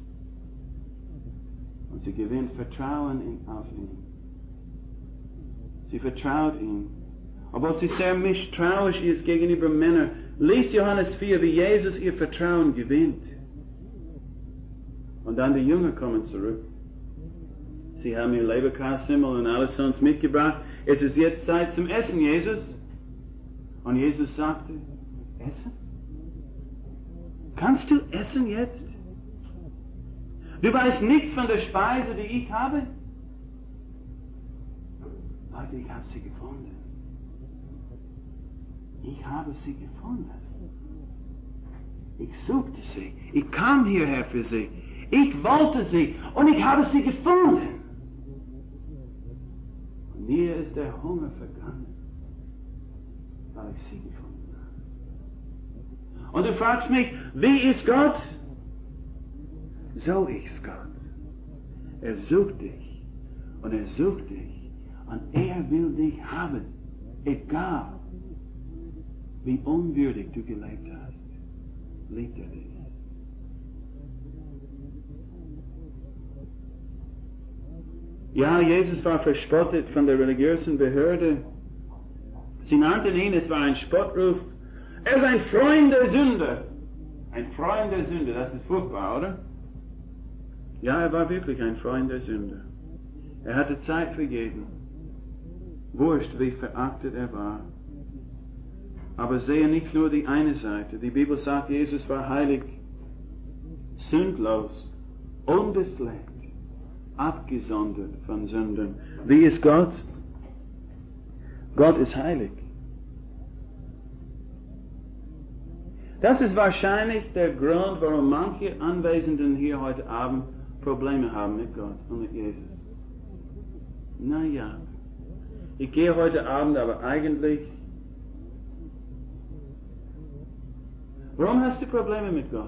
Und sie gewinnt Vertrauen in, auf ihn. Sie vertraut ihm. Obwohl sie sehr misstrauisch ist gegenüber Männern. Lies Johannes vier, wie Jesus ihr Vertrauen gewinnt. Und dann die Jünger kommen zurück. Sie haben ihr Leberkassimmel und alles sonst mitgebracht. Es ist jetzt Zeit zum Essen, Jesus. Und Jesus sagte, Essen? Kannst du essen jetzt? Du weißt nichts von der Speise, die ich habe? Leute, ich habe sie gefunden. Ich habe sie gefunden. Ich suchte sie. Ich kam hierher für sie. Ich wollte sie und ich habe sie gefunden. Und mir ist der Hunger vergangen, weil ich sie gefunden habe. Und du fragst mich, wie ist Gott? So ist Gott. Er sucht dich und er sucht dich und er will dich haben, egal wie unwürdig du gelebt hast, liebt er dich. Ja, Jesus war verspottet von der religiösen Behörde. Sie nannten ihn, es war ein Spottruf. Er ist ein Freund der Sünder. Ein Freund der Sünder, das ist furchtbar, oder? Ja, er war wirklich ein Freund der Sünder. Er hatte Zeit für jeden. Wurscht, wie verachtet er war. Aber sehe nicht nur die eine Seite. Die Bibel sagt, Jesus war heilig, sündlos, unbefleckt, abgesondert von Sündern. Wie ist Gott? Gott ist heilig. Das ist wahrscheinlich der Grund, warum manche Anwesenden hier heute Abend Probleme haben mit Gott und mit Jesus. Na ja, ich gehe heute Abend aber eigentlich. Warum hast du Probleme mit Gott?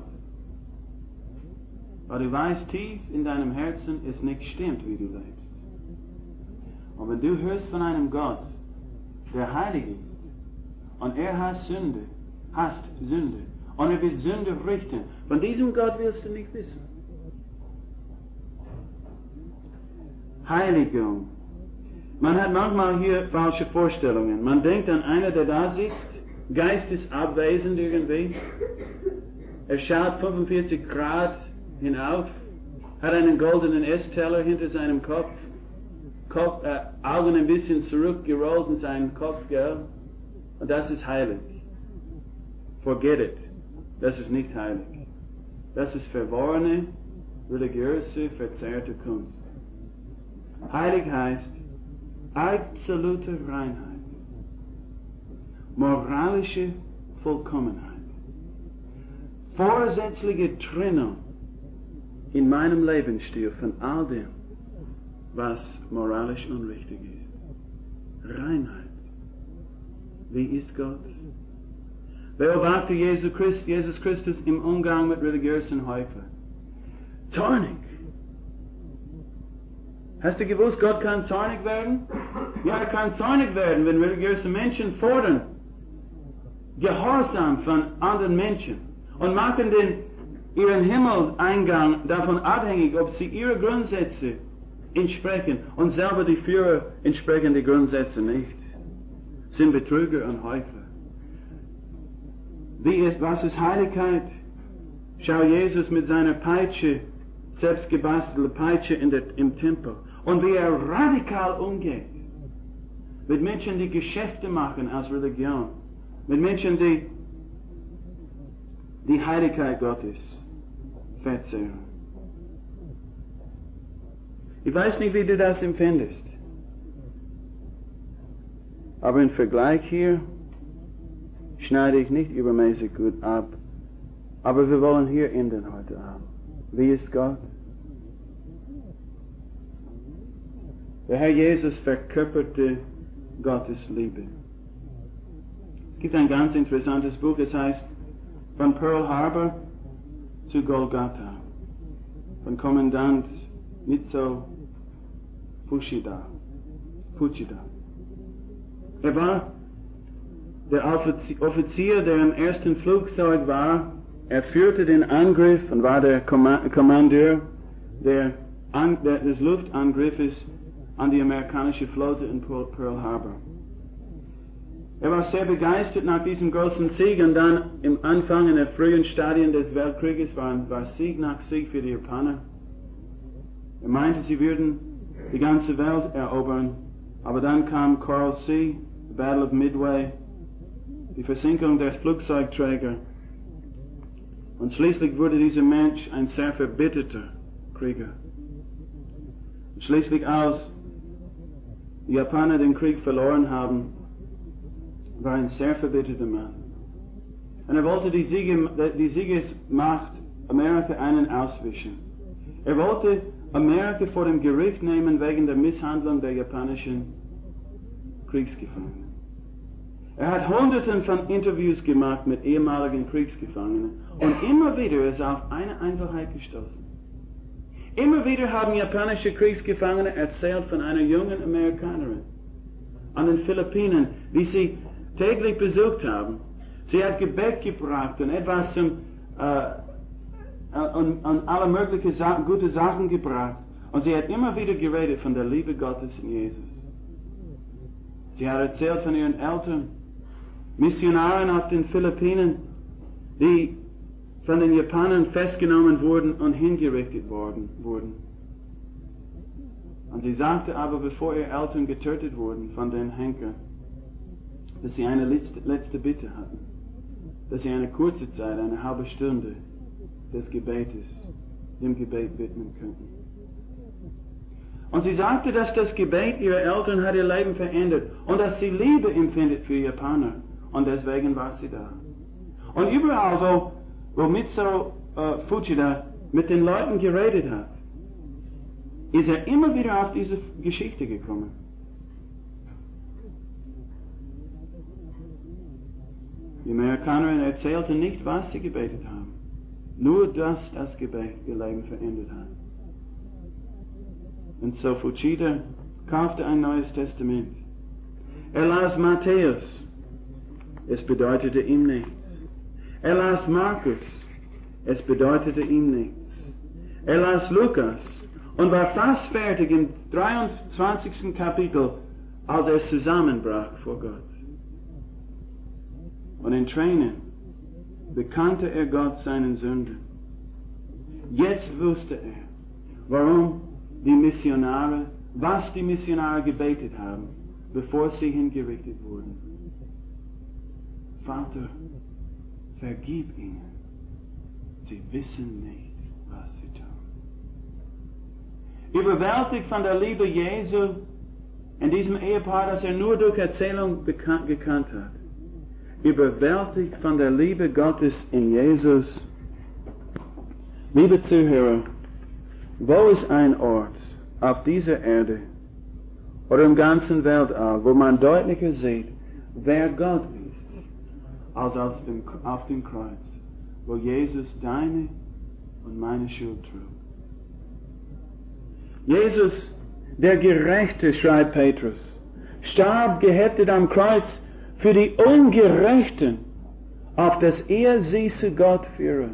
Weil du weißt, tief in deinem Herzen es nicht stimmt, wie du lebst. Und wenn du hörst von einem Gott, der heilig ist, und er hasst Sünde, hasst Sünde, und er will Sünde richten, von diesem Gott willst du nicht wissen. Heiligung. Man hat manchmal hier falsche Vorstellungen. Man denkt an einer, der da sitzt, geistesabwesend irgendwie. Er schaut fünfundvierzig Grad hinauf, hat einen goldenen Essteller hinter seinem Kopf, Kopf äh, Augen ein bisschen zurückgerollt in seinen Kopf, gell? Und das ist heilig. Forget it. Das ist nicht heilig. Das ist verworrene, religiöse, verzerrte Kunst. Heilig heißt absolute Reinheit, moralische Vollkommenheit, vorsätzliche Trennung in meinem Lebensstil von all dem, was moralisch unrichtig ist. Reinheit. Wie ist Gott? Beobachte Jesus Christus, Jesus Christus im Umgang mit religiösen Häufern. Zornig. Hast du gewusst, Gott kann zornig werden? Ja, er kann zornig werden, wenn religiöse Menschen fordern Gehorsam von anderen Menschen und machen den, ihren Himmeleingang davon abhängig, ob sie ihre Grundsätze entsprechen und selber die Führer entsprechen die Grundsätze nicht. Sind Betrüger und Häufer. Wie ist, was ist Heiligkeit? Schau Jesus mit seiner Peitsche, selbstgebastelte Peitsche in der, im Tempel. Und wie er radikal umgeht. Mit Menschen, die Geschäfte machen aus Religion. Mit Menschen, die die Heiligkeit Gottes verzehren. Ich weiß nicht, wie du das empfindest. Aber im Vergleich hier schneide ich nicht übermäßig gut ab. Aber wir wollen hier enden heute Abend. Wie ist Gott? Der Herr Jesus verkörperte Gottes Liebe. Es gibt ein ganz interessantes Buch, es heißt Von Pearl Harbor zu Golgatha. von Kommandant Mitsuo Fuchida. Fuchida. Er war der Offizier, der im ersten Flugzeug war. Er führte den Angriff und war der Kommandeur der, der, des Luftangriffes an die amerikanische Flotte in Pearl Harbor. Er war sehr begeistert nach diesem großen Sieg und dann im Anfang in den frühen Stadien des Weltkrieges war, war Sieg nach Sieg für die Japaner. Er meinte, sie würden die ganze Welt erobern, aber dann kam Coral Sea, the Battle of Midway, die Versenkung der Flugzeugträger und schließlich wurde dieser Mensch ein sehr verbitterter Krieger. Und schließlich als die Japaner den Krieg verloren haben, war ein sehr verbitterter Mann. Und er wollte die, Siege, die Siegesmacht Amerika einen auswischen. Er wollte Amerika vor dem Gericht nehmen wegen der Misshandlung der japanischen Kriegsgefangenen. Er hat Hunderten von Interviews gemacht mit ehemaligen Kriegsgefangenen und immer wieder ist er auf eine Einzelheit gestoßen. Immer wieder haben japanische Kriegsgefangene erzählt von einer jungen Amerikanerin an den Philippinen, die sie täglich besucht haben. Sie hat Gebet gebracht und etwas zum, äh, und, und alle möglichen Sachen, gute Sachen gebracht. Und sie hat immer wieder geredet von der Liebe Gottes in Jesus. Sie hat erzählt von ihren Eltern, Missionaren auf den Philippinen, die von den Japanern festgenommen wurden und hingerichtet worden, wurden. Und sie sagte aber, bevor ihre Eltern getötet wurden von den Henkern, dass sie eine letzte, letzte Bitte hatten, dass sie eine kurze Zeit, eine halbe Stunde des Gebetes, dem Gebet widmen könnten. Und sie sagte, dass das Gebet ihrer Eltern hat ihr Leben verändert und dass sie Liebe empfindet für Japaner und deswegen war sie da. Und überall, wo, wo Mitsuo uh, Fuchida mit den Leuten geredet hat, ist er immer wieder auf diese Geschichte gekommen. Die Amerikanerin erzählte nicht, was sie gebetet haben, nur dass das Gebet ihr Leben verändert hat. Und so Fuchida kaufte ein neues Testament. Er las Matthäus, es bedeutete ihm nichts. Er las Markus, es bedeutete ihm nichts. Er las Lukas und war fast fertig im dreiundzwanzigsten Kapitel, als er zusammenbrach vor Gott. Und in Tränen bekannte er Gott seinen Sünden. Jetzt wusste er, warum die Missionare, was die Missionare gebetet haben, bevor sie hingerichtet wurden. Vater, vergib ihnen. Sie wissen nicht, was sie tun. Überwältigt von der Liebe Jesu in diesem Ehepaar, das er nur durch Erzählung bekannt, gekannt hat. Überwältigt von der Liebe Gottes in Jesus. Liebe Zuhörer, wo ist ein Ort auf dieser Erde oder im ganzen Weltall, wo man deutlicher sieht, wer Gott ist, als auf dem, auf dem Kreuz, wo Jesus deine und meine Schuld trug. Jesus, der Gerechte, schreibt Petrus, starb geheftet am Kreuz für die Ungerechten, auf dass er sie zu Gott führe.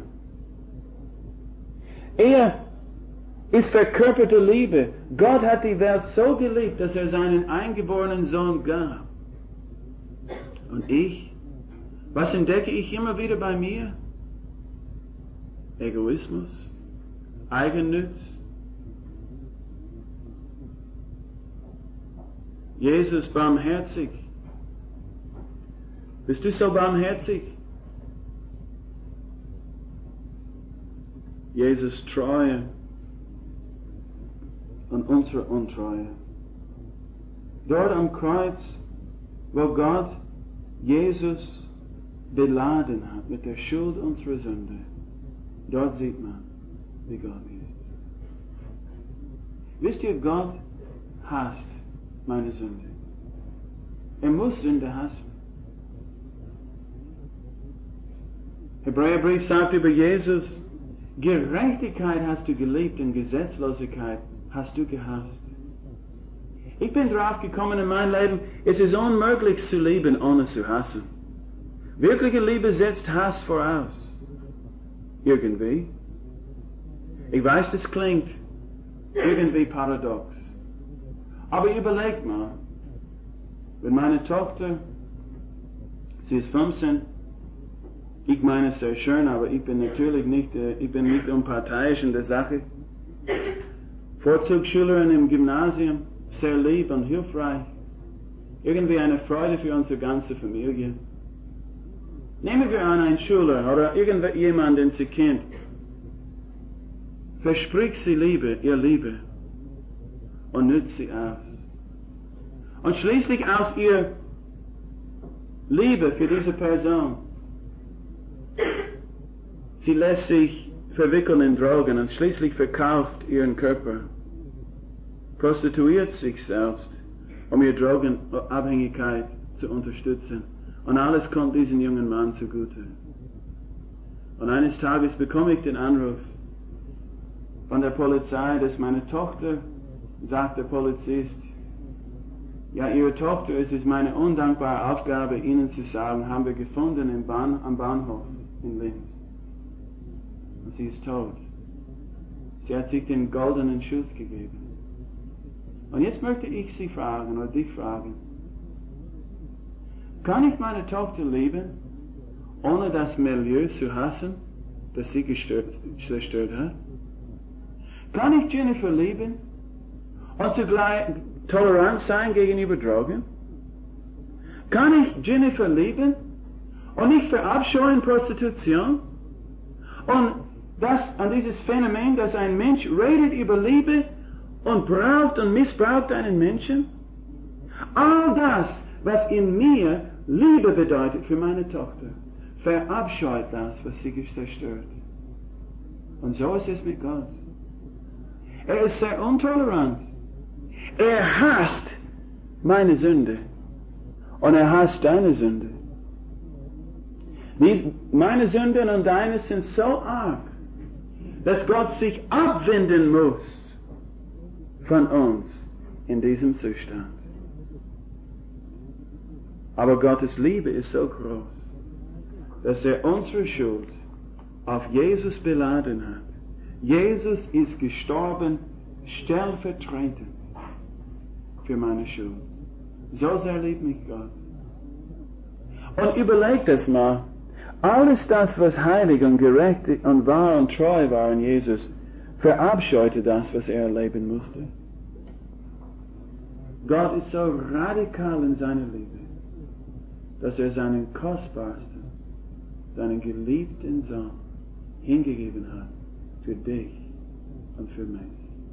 Er ist verkörperte Liebe. Gott hat die Welt so geliebt, dass er seinen eingeborenen Sohn gab. Und ich, was entdecke ich immer wieder bei mir? Egoismus, Eigennutz. Jesus, barmherzig. Bist du so barmherzig? Jesus, Treue und unsere Untreue. Dort am Kreuz, wo Gott Jesus beladen hat mit der Schuld unserer Sünde, dort sieht man, wie Gott ist. Wisst ihr, Gott hasst meine Sünde. Er muss Sünde hassen. Hebräerbrief sagt über Jesus, Gerechtigkeit hast du geliebt und Gesetzlosigkeit hast du gehasst. Ich bin drauf gekommen in mein Leben, es ist unmöglich zu lieben, ohne zu hassen. Wirkliche Liebe setzt Hass voraus. Irgendwie. Ich weiß, das klingt irgendwie paradox. Aber überlegt mal, wenn meine Tochter, sie ist fünfzehn, ich meine es sehr schön, aber ich bin natürlich nicht, ich bin nicht unparteiisch in der Sache. Vorzugsschülerin im Gymnasium, sehr lieb und hilfreich. Irgendwie eine Freude für unsere ganze Familie. Nehmen wir an, ein Schüler oder irgendjemand, den sie kennt, verspricht sie Liebe, ihr Liebe, und nützt sie aus. Und schließlich aus ihr Liebe für diese Person, sie lässt sich verwickeln in Drogen und schließlich verkauft ihren Körper, prostituiert sich selbst, um ihre Drogenabhängigkeit zu unterstützen. Und alles kommt diesem jungen Mann zugute. Und eines Tages bekomme ich den Anruf von der Polizei, dass meine Tochter, sagt der Polizist, ja, Ihre Tochter, es ist meine undankbare Aufgabe, Ihnen zu sagen, haben wir gefunden im Bahn, am Bahnhof in Linz. Und sie ist tot. Sie hat sich den goldenen Schuss gegeben. Und jetzt möchte ich Sie fragen, oder dich fragen, kann ich meine Tochter lieben, ohne das Milieu zu hassen, das sie gestört, zerstört hat? Kann ich Jennifer lieben und zugleich tolerant sein gegenüber Drogen? Kann ich Jennifer lieben und nicht verabscheuen Prostitution? Und das, an dieses Phänomen, dass ein Mensch redet über Liebe und braucht und missbraucht einen Menschen? All das, was in mir Liebe bedeutet für meine Tochter, verabscheut das, was sie zerstört. Und so ist es mit Gott. Er ist sehr untolerant. Er hasst meine Sünde. Und er hasst deine Sünde. Die, meine Sünden und deine sind so arg, dass Gott sich abwenden muss von uns in diesem Zustand. Aber Gottes Liebe ist so groß, dass er unsere Schuld auf Jesus beladen hat. Jesus ist gestorben stellvertretend für meine Schuld. So sehr liebt mich Gott. Und überleg das mal. Alles das, was heilig und gerecht und wahr und treu war in Jesus, verabscheute das, was er erleben musste. Gott ist so radikal in seiner Liebe, dass er seinen kostbarsten, seinen geliebten Sohn hingegeben hat für dich und für mich.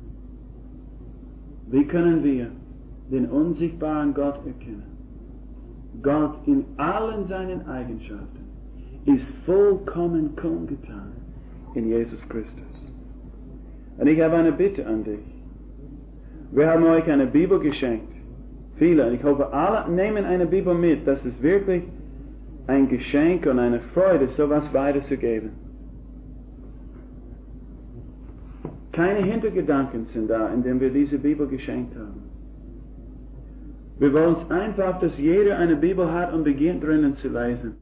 Wie können wir den unsichtbaren Gott erkennen? Gott in allen seinen Eigenschaften ist vollkommen kundgetan in Jesus Christus. Und ich habe eine Bitte an dich. Wir haben euch eine Bibel geschenkt. Viele, und ich hoffe, alle nehmen eine Bibel mit. Das ist wirklich ein Geschenk und eine Freude, sowas weiterzugeben. Keine Hintergedanken sind da, indem wir diese Bibel geschenkt haben. Wir wollen einfach, dass jeder eine Bibel hat und beginnt drinnen zu lesen.